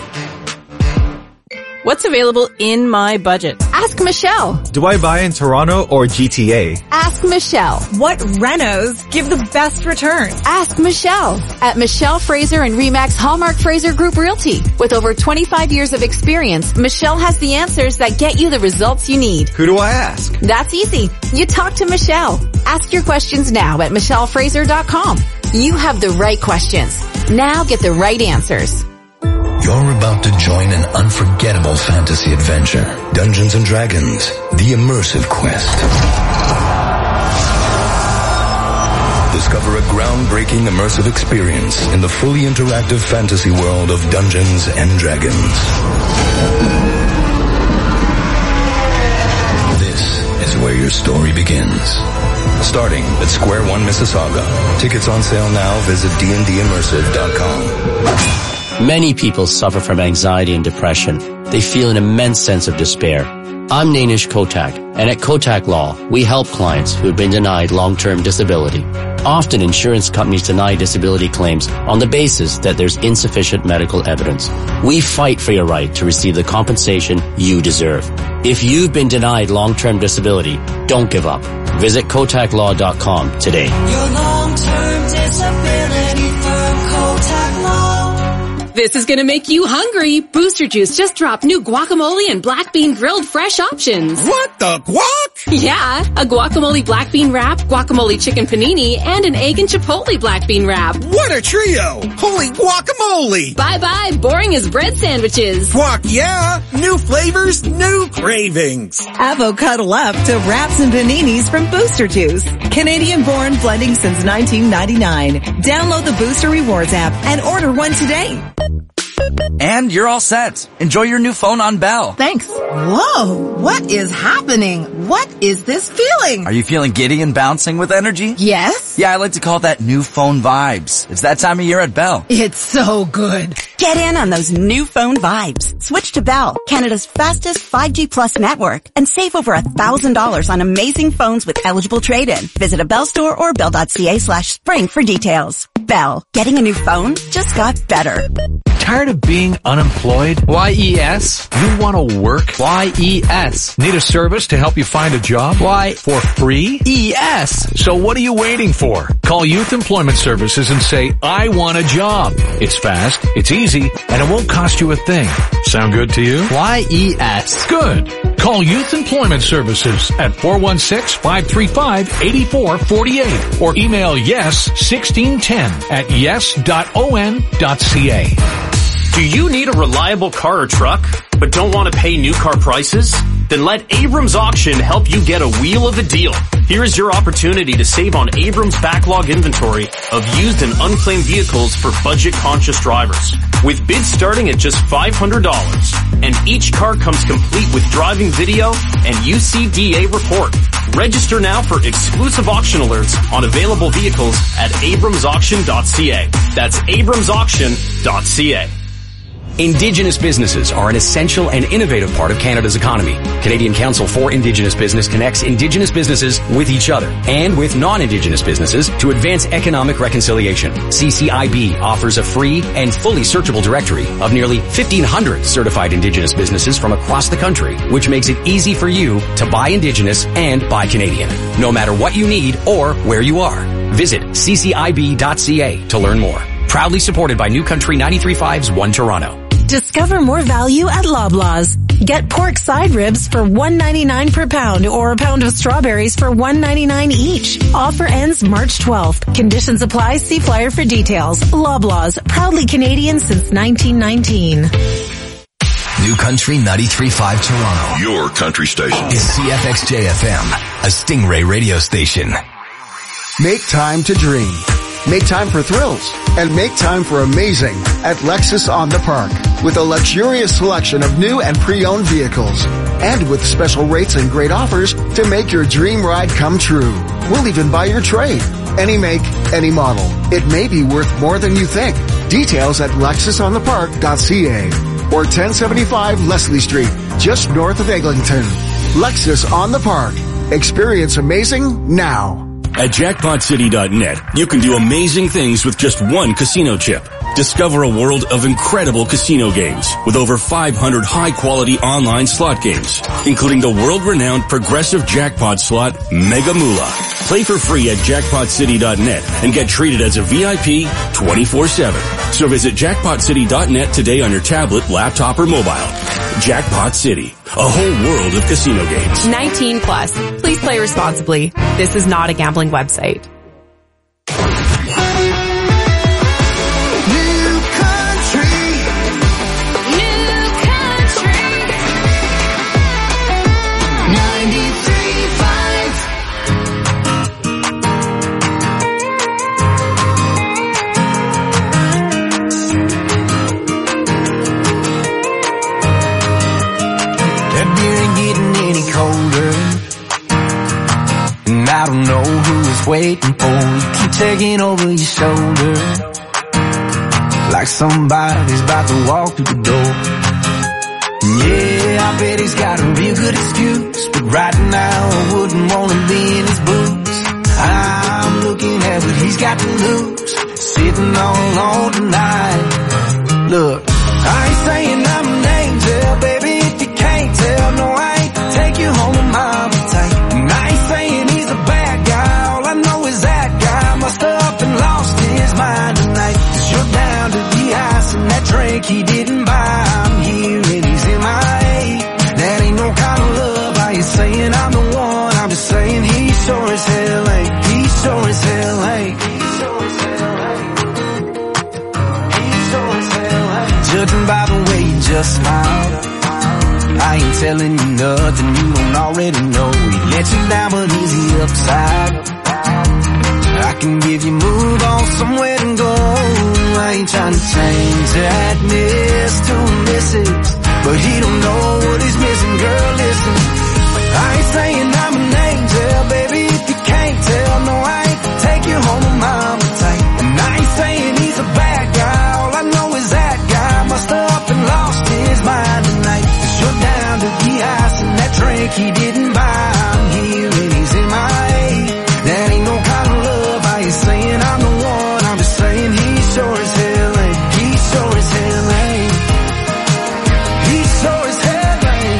What's available in my budget? Ask Michelle. Do I buy in Toronto or G T A? Ask Michelle. What renos give the best returns? Ask Michelle. At Michelle Fraser and Remax Hallmark Fraser Group Realty. With over twenty-five years of experience, Michelle has the answers that get you the results you need. Who do I ask? That's easy. You talk to Michelle. Ask your questions now at michelle fraser dot com. You have the right questions. Now get the right answers. You're about to join an unforgettable fantasy adventure. Dungeons and Dragons, the immersive quest. Discover a groundbreaking immersive experience in the fully interactive fantasy world of Dungeons and Dragons. This is where your story begins. Starting at Square One, Mississauga. Tickets on sale now. Visit d n d immersive dot com. Many people suffer from anxiety and depression. They feel an immense sense of despair. I'm Nainish Kotak, and at Kotak Law, we help clients who have been denied long-term disability. Often insurance companies deny disability claims on the basis that there's insufficient medical evidence. We fight for your right to receive the compensation you deserve. If you've been denied long-term disability, don't give up. Visit kotak law dot com today. Your long-term disability firm, Kotak Law. This is gonna make you hungry. Booster Juice just dropped new guacamole and black bean grilled fresh options. What the guac? Yeah, a guacamole black bean wrap, guacamole chicken panini, and an egg and chipotle black bean wrap. What a trio! Holy guacamole! Bye-bye, boring as bread sandwiches. Guac, yeah! New flavors, new cravings. Avocado up to wraps and paninis from Booster Juice. Canadian-born blending since nineteen ninety-nine. Download the Booster Rewards app and order one today. And you're all set. Enjoy your new phone on Bell. Thanks. Whoa, what is happening? What is this feeling? Are you feeling giddy and bouncing with energy? Yes. Yeah, I like to call that new phone vibes. It's that time of year at Bell. It's so good. Get in on those new phone vibes. Switch to Bell, Canada's fastest five G plus network, and save over one thousand dollars on amazing phones with eligible trade-in. Visit a Bell store or bell.ca slash spring for details. Bell, getting a new phone just got better. Tired of being unemployed? Y E S. You want to work? Y E S. Need a service to help you find a job? Why? For free? E S. So what are you waiting for? Call Youth Employment Services and say, I want a job. It's fast, it's easy, and it won't cost you a thing. Sound good to you? Y E S. Good. Call Youth Employment Services at four one six, five three five, eight four four eight or email yes sixteen ten at yes dot o n dot c a. Do you need a reliable car or truck, but don't want to pay new car prices? Then let Abrams Auction help you get a wheel of a deal. Here is your opportunity to save on Abrams' backlog inventory of used and unclaimed vehicles for budget-conscious drivers. With bids starting at just five hundred dollars, and each car comes complete with driving video and U C D A report. Register now for exclusive auction alerts on available vehicles at abrams auction dot c a. That's abrams auction dot c a. Indigenous businesses are an essential and innovative part of Canada's economy. Canadian Council for Indigenous Business connects Indigenous businesses with each other and with non-Indigenous businesses to advance economic reconciliation. C C I B offers a free and fully searchable directory of nearly fifteen hundred certified Indigenous businesses from across the country, which makes it easy for you to buy Indigenous and buy Canadian, no matter what you need or where you are. Visit c c i b dot c a to learn more. Proudly supported by New Country ninety-three point five's One Toronto. Discover more value at Loblaws. Get pork side ribs for one ninety-nine per pound or a pound of strawberries for one ninety-nine each. Offer ends March twelfth. Conditions apply. See flyer for details. Loblaws, proudly Canadian since nineteen nineteen. New Country ninety-three point five Toronto. Your country station. Is C F X J F M, a Stingray radio station. Make time to dream. Make time for thrills. And make time for amazing at Lexus on the Park. With a luxurious selection of new and pre-owned vehicles. And with special rates and great offers to make your dream ride come true. We'll even buy your trade. Any make, any model. It may be worth more than you think. Details at lexus on the park dot c a or ten seventy-five Leslie Street, just north of Eglinton. Lexus on the Park. Experience amazing now. At jackpot city dot net, you can do amazing things with just one casino chip. Discover a world of incredible casino games with over five hundred high-quality online slot games, including the world-renowned progressive jackpot slot Mega Moolah. Play for free at jackpot city dot net and get treated as a V I P twenty-four seven. So visit jackpot city dot net today on your tablet, laptop, or mobile. Jackpot City, a whole world of casino games. nineteen plus. Please play responsibly. This is not a gambling website. I don't know who is waiting for you. Keep taking over your shoulder like somebody's about to walk through the door. Yeah, I bet he's got a real good excuse, but right now I wouldn't want to be in his boots. I'm looking at what he's got to lose, sitting all alone tonight. Look, I ain't saying I'm an angel, baby, if you can't tell. No, I ain't to take you home to mama tight. And I ain't saying he's a bad guy, all I know is that guy must have up and lost his mind tonight. Cause you're down to the ice and that drink he didn't buy. I'm here and he's in my A. That ain't no kind of love, I ain't saying I'm the one, I'm just saying he sure as hell ain't. He sure as hell ain't. Judging by the way you just smiled, I ain't telling you nothing you don't already know. He let you down, but he's the upside. I can give you move on somewhere to go. I ain't trying to change that miss to a missus, but he don't know what he's missing. Girl, listen, I ain't saying I'm an angel, baby, if you can't tell. No, I ain't take you home with mama tight. And I ain't saying he's a bad guy, all I know is that guy must have up and lost his mind tonight. Cause you're down to the ice and that drink he didn't buy. I'm here and he's in my head. That ain't no kind of love. I ain't saying I'm the one, I'm just saying he sure as hell ain't. He sure as hell ain't. He sure as hell ain't.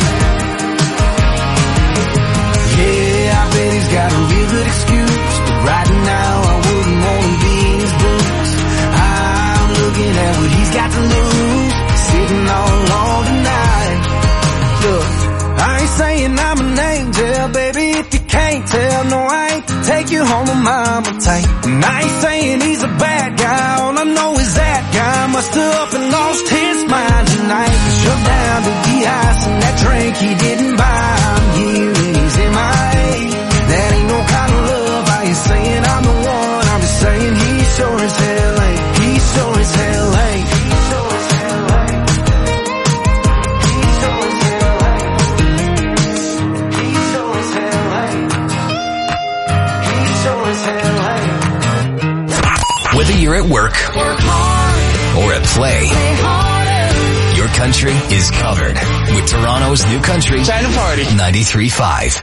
Yeah, I bet he's got a real good excuse, but right now I wouldn't want to be in his boots. I'm looking at what he's got to lose, sitting all alone tonight. Look, I ain't saying I'm an angel, baby, if you can't tell. No, I ain't take you home with mama tight. And I ain't saying he's a bad guy, all I know is that guy must have up and lost his mind tonight. Cause you're down to the ice and that drink he didn't buy. I'm here and he's in my head. That ain't no kind of love. I ain't saying I'm the one, I'm just saying he sure as hell ain't. He sure as hell ain't. He sure as hell ain't. He sure as hell ain't. He sure as hell ain't. He sure as hell ain't. Whether you're at work or at play, your country is covered with Toronto's new country. Time to party. ninety-three point five.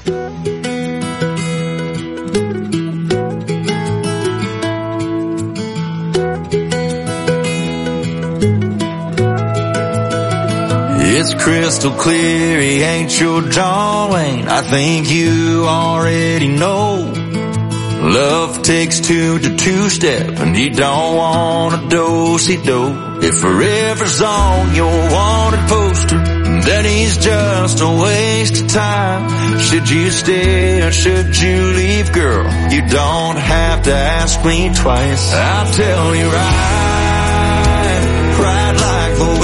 It's crystal clear he ain't your John Wayne. I think you already know. Love takes two to two-step, and you don't want a do-si-do. If forever's on your wanted poster, then he's just a waste of time. Should you stay or should you leave, girl? You don't have to ask me twice. I'll tell you right, ride like the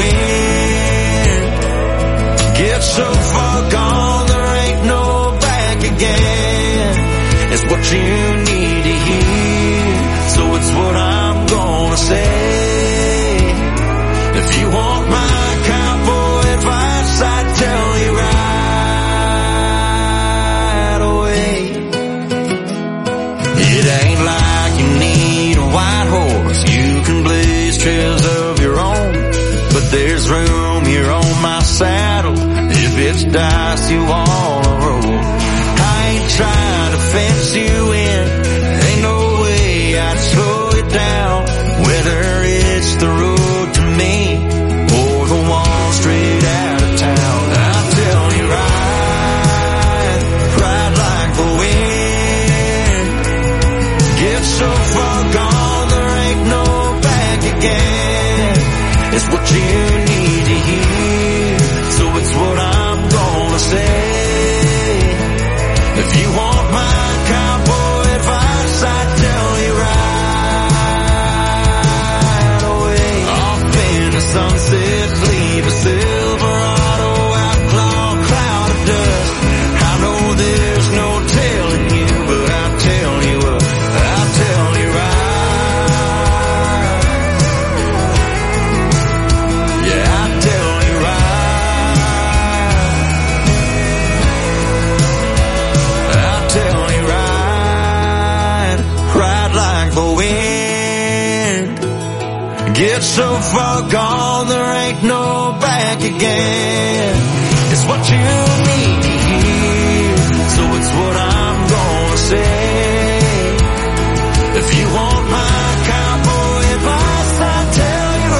wind. Get so far gone, there ain't no back again. It's what you need to hear, so it's what I'm gonna say. If you want my cowboy advice, I'd tell you right away. It ain't like you need a white horse, you can blaze trails of your own. But there's room here on my saddle, if it's dice you wanna roll. I ain't trying to fence you in, ain't no way I'd slow you down. Whether it's the road to me or the one straight out of town, I'll tell you right, ride like the wind. Get so far gone, there ain't no back again. It's what you need to hear, so it's what I'm gonna say. If you want my cowboy advice, I'd tell you right away. Off in the sunset, leave a Silverado outlaw cloud of dust. I know there's no telling you, but I'll tell you what, I'll tell you right. Yeah, I'll tell you right. I'll tell you right, ride like the wind. Get so far gone, there ain't no back again. It's what you need to hear, so it's what I'm gonna say. If you want my cowboy advice, I'll tell you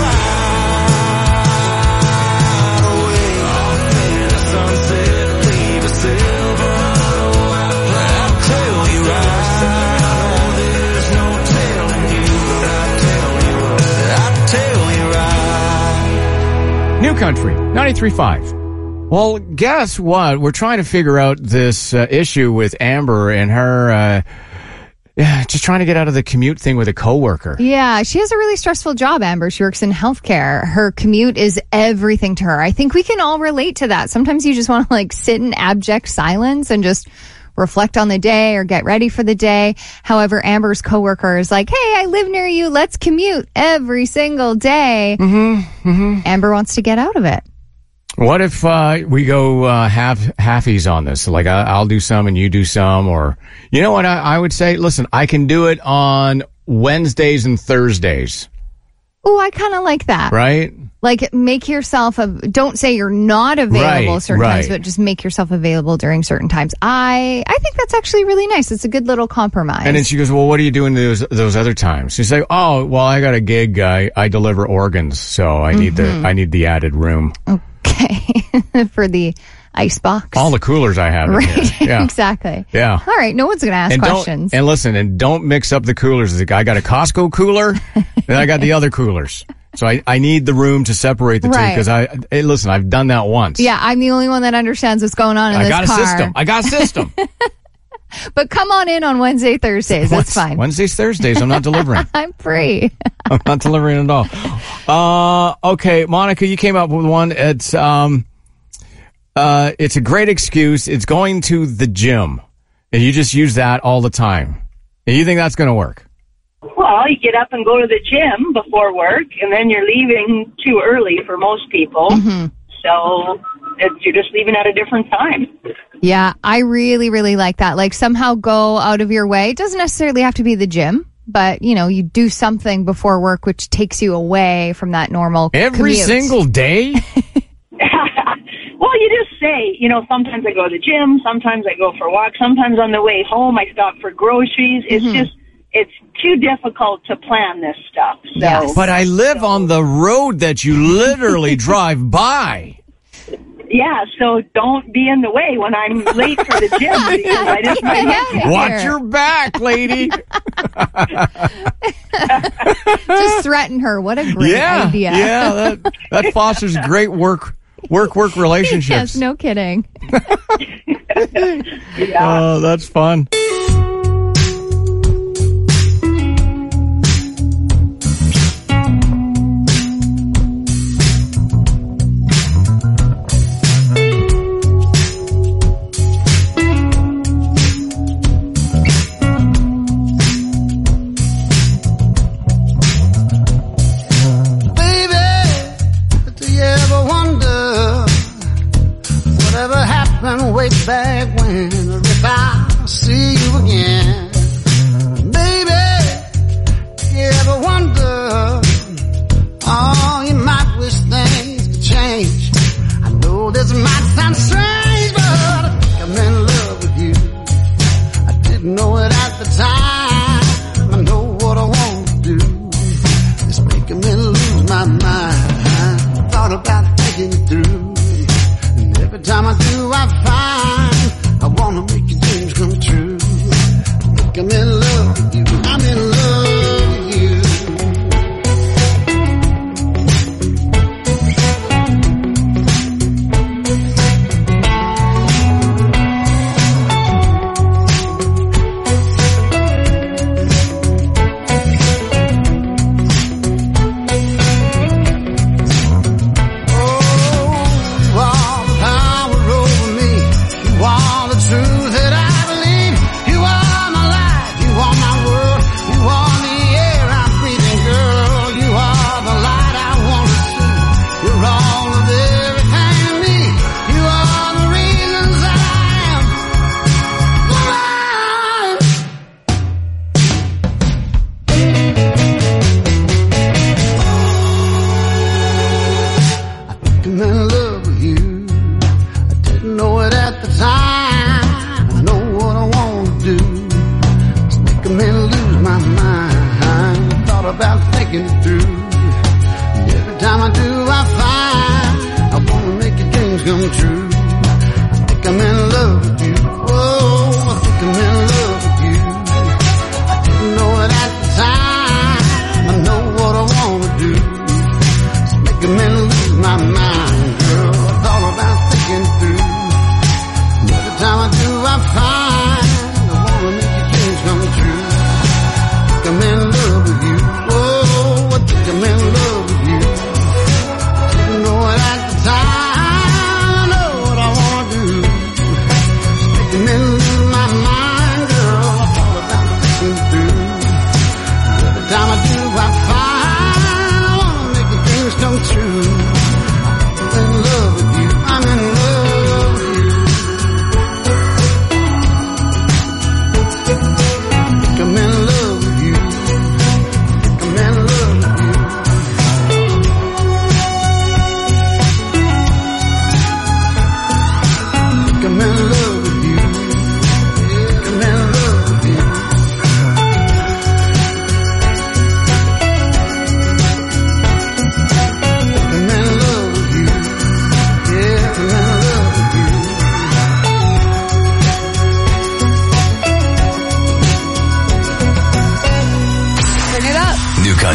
right away. Off in the sunset, leave a Silverado outlaw. I'll tell you right. I know there's no telling you, but I'll tell you what, I'll tell you right. New Country, ninety-three point five. Well, guess what? We're trying to figure out this uh, issue with Amber and her, uh, yeah, just trying to get out of the commute thing with a coworker. Yeah, she has a really stressful job, Amber. She works in healthcare. Her commute is everything to her. I think we can all relate to that. Sometimes you just want to like sit in abject silence and just reflect on the day or get ready for the day. However, Amber's coworker is like, hey, I live near you. Let's commute every single day. Mm-hmm, mm-hmm. Amber wants to get out of it. What if uh, we go uh, half halfies on this? Like I, I'll do some and you do some, or you know what I, I would say? Listen, I can do it on Wednesdays and Thursdays. Oh, I kind of like that. Right? Like make yourself a. Don't say you're not available Right, certain right. times, but just make yourself available during certain times. I I think that's actually really nice. It's a good little compromise. And then she goes, well, what are you doing those those other times? She's like, oh, well, I got a gig. I, I deliver organs, so I need Mhm. the I need the added room. Okay, for the ice box. All the coolers I have in Right, here. Yeah. exactly. Yeah. All right, no one's going to ask And questions. don't and listen and don't mix up the coolers. I got a Costco cooler, and I got the other coolers. So I, I need the room to separate the two Right. because I hey, listen. I've done that once. Yeah, I'm the only one that understands what's going on in I this got car. a system. I got a system. But come on in on Wednesday, Thursdays. That's fine. Wednesdays, Thursdays. I'm not delivering. I'm free. I'm not delivering at all. Uh, okay, Monica, you came up with one. It's um, uh, it's a great excuse. It's going to the gym, and you just use that all the time. And you think that's going to work? Well, you get up and go to the gym before work, and then you're leaving too early for most people. Mm-hmm. So it's, you're just leaving at a different time. Yeah, I really, really like that. Like somehow go out of your way. It doesn't necessarily have to be the gym, but you know, you do something before work which takes you away from that normal Every commute. single day? Well, you just say, you know, sometimes I go to the gym, sometimes I go for a walk, sometimes on the way home I stop for groceries. It's Mm-hmm. just, it's too difficult to plan this stuff. So, But I live on the road that you literally drive by. yeah, so don't be in the way when I'm late for the gym because I just might hit you. Watch your back, lady. Just threaten her. What a great yeah, idea. yeah, that, that fosters great work, work, work relationships. Yes, no kidding. Oh, that's fun. Way back when, if I see you again, baby, you ever wonder, oh, you might wish things could change. I know this might sound strange, but I think I'm in love with you. I didn't know it at the time. I know what I want to do. It's making me lose my mind. Thought about thinking it through. Every time I do, I find I wanna make your dreams come true. Think I'm in love with you. I'm in love with you.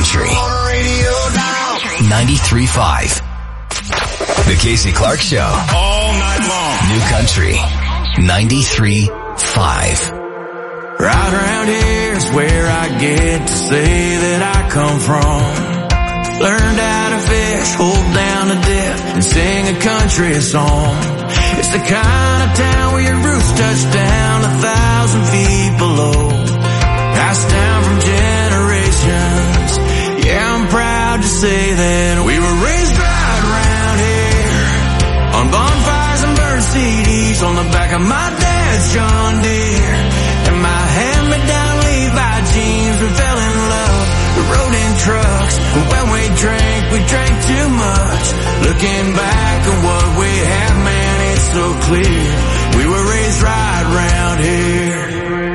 Country. ninety-three point five. The Casey Clark Show. All night long. New Country. ninety-three point five. Right around here's where I get to say that I come from. Learned how to fish, hold down a dip, and sing a country song. It's the kind of town where your roots touch down a thousand feet below. Passed down from generations. Yeah, I'm proud to say that we were raised right around here. On bonfires and burnt C Ds on the back of my dad's John Deere. And my hand-me-down Levi jeans, we fell in love. We rode in trucks, and when we drank, we drank too much. Looking back at what we have, man, it's so clear. We were raised right around here.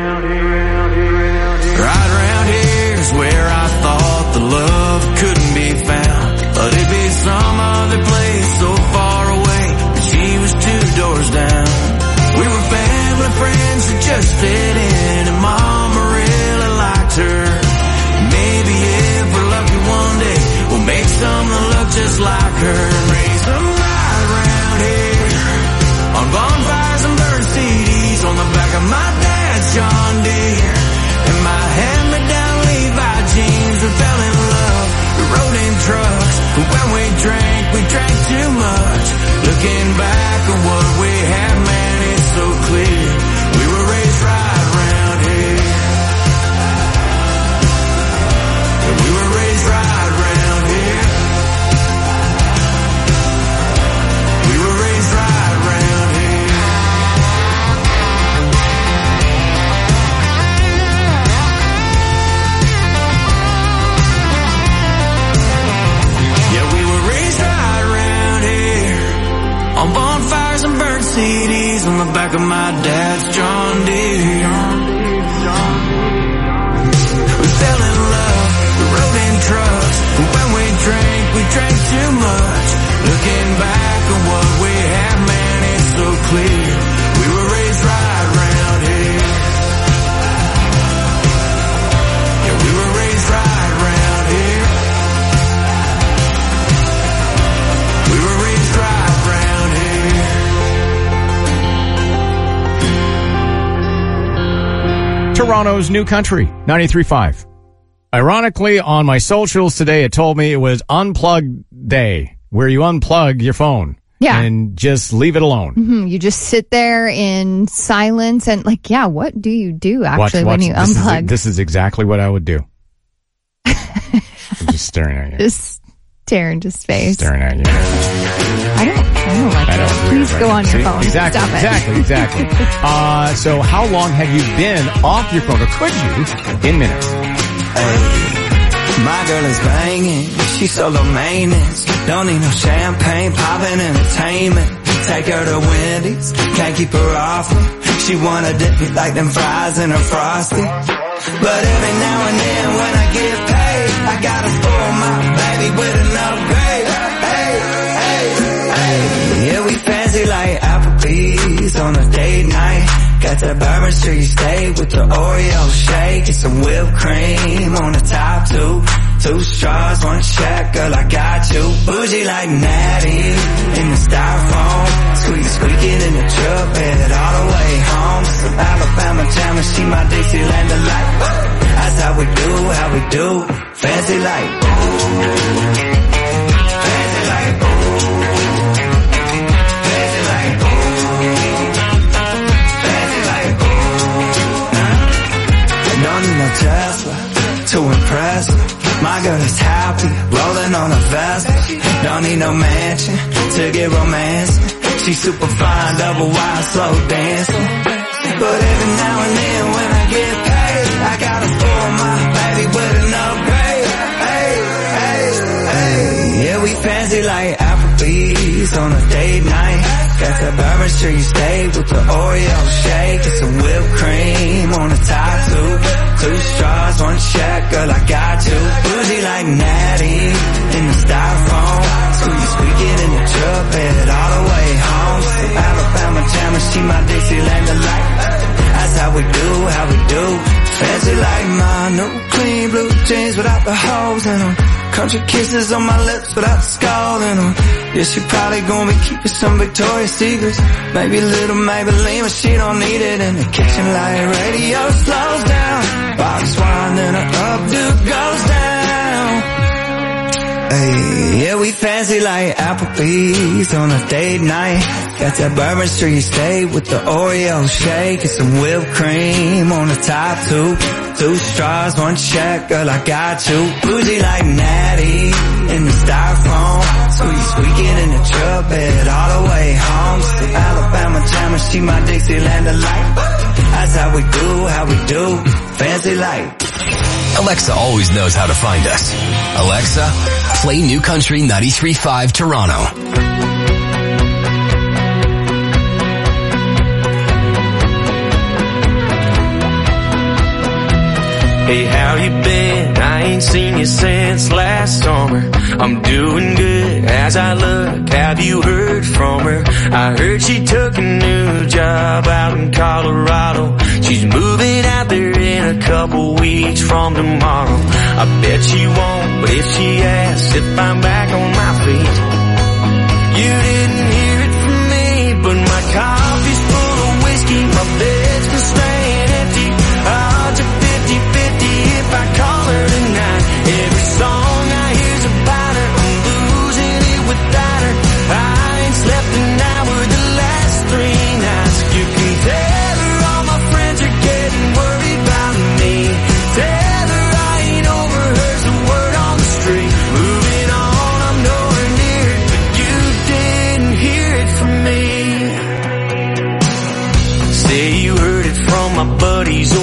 Right around here's where I thought the love couldn't be found. But it'd be some other place so far away, and she was two doors down. We were family friends who just fit in, and Mama really liked her. Maybe if we're lucky one day, we'll make some that look just like her. Raise them right around here. On bonfires and burnt C Ds on the back of my dad's John Deere. And my hand-me-down Levi jeans, we fell in love. We rode in trucks, but when we drank, we drank too much. Looking back at what we had, man, it's so clear. We were raised right around here. And we were raised right around here. We were raised right around here. Yeah, we were raised right around here. On bonfires and burnt C Ds on the back of my dad's John Deere. We fell in love, we rode in trucks, and when we drank, we drank too much. Looking back at what we had, man, it's so clear. We were raised right around here. Yeah, we were raised right around here. We were raised right around here. Toronto's New Country, ninety-three point five. Ironically, on my socials today, it told me it was Unplug Day, where you unplug your phone. Yeah. And just leave it alone. Mm-hmm. You just sit there in silence and like, yeah, what do you do actually watch, watch. when you this unplug? Is, this is exactly what I would do. I'm just staring at you. Just stare into space. Staring at you. I don't, I don't like I don't that. agree Please with go that. on See? your phone. Exactly, Stop it. exactly, exactly. uh, so how long have you been off your phone, or could you, in minutes? Hey, my girl is banging, she's solo maintenance. Don't need no champagne, poppin' entertainment. Take her to Wendy's, can't keep her off me. She wanna dip it like them fries in her Frosty. But every now and then when I get paid, I gotta spoil my baby with an upgrade. Hey, hey, hey. Yeah, we fancy like Applebee's on a date night. Got that Bourbon Street steak with the Oreo shake. Get some whipped cream on the top two. Two straws, one check, girl, I got you. Bougie like Natty in the styrofoam. Squeak, squeaking in the truck bed all the way home. Some Alabama jam and she my Dixieland delight. That's how we do, how we do. Fancy like fancy like fancy like fancy like don't need no Tesla to impress her. My girl is happy, rolling on a Vespa. Don't need no mansion to get romance. She's super fine, double wide, slow dancing. But every now and then when I get paid, I gotta spoil my baby with an upgrade. Hey, hey, hey. Yeah, we fancy like Applebee's on a date night. Got that Bourbon Street steak with the Oreo shake. Get some whipped cream on the top two. Two straws, one check, girl, I got you. Bougie like Natty in the styrofoam. Squeak, squeaking in the truck bed all the way home. Some Alabama jam and she my Dixieland delight. That's how we do, how we do. Fancy like my new clean blue jeans without the holes in them. Country kisses on my lips without the skull in them. Yeah, she probably gonna be keeping some Victoria's Secrets. Maybe a little Maybelline, but she don't need it. In the kitchen light radio slows down. Box wine, then her updo goes down. Hey, yeah, we fancy like Applebee's on a date night. Got that Bourbon Street steak with the Oreo shake and some whipped cream on the top two. Two straws, one check, girl, I got you. Bougie like Natty in the styrofoam. Squeak squeaking in the truck bed all the way home. So Alabama jammer, she my Dixieland delight. That's how we do, how we do, fancy like. Alexa always knows how to find us. Alexa, play New Country ninety-three point five Toronto. Hey, how you been? I ain't seen you since last summer. I'm doing good as I look. Have you heard from her? I heard she took a new job out in Colorado. She's moving out there in a couple weeks from tomorrow. I bet she won't, but if she asks if I'm back on my feet, you didn't hear it from me, but my coffee's full of whiskey, my bed's been staying empty. Odds are fifty fifty if I call her tonight. Every song I hear's about her, I'm losing it without her. I ain't slept an hour the last three nights. You can tell her all my friends are getting worried about me. Tell her I ain't over her's the word on the street. Moving on, I'm nowhere near it, but you didn't hear it from me. Say you heard it from my buddies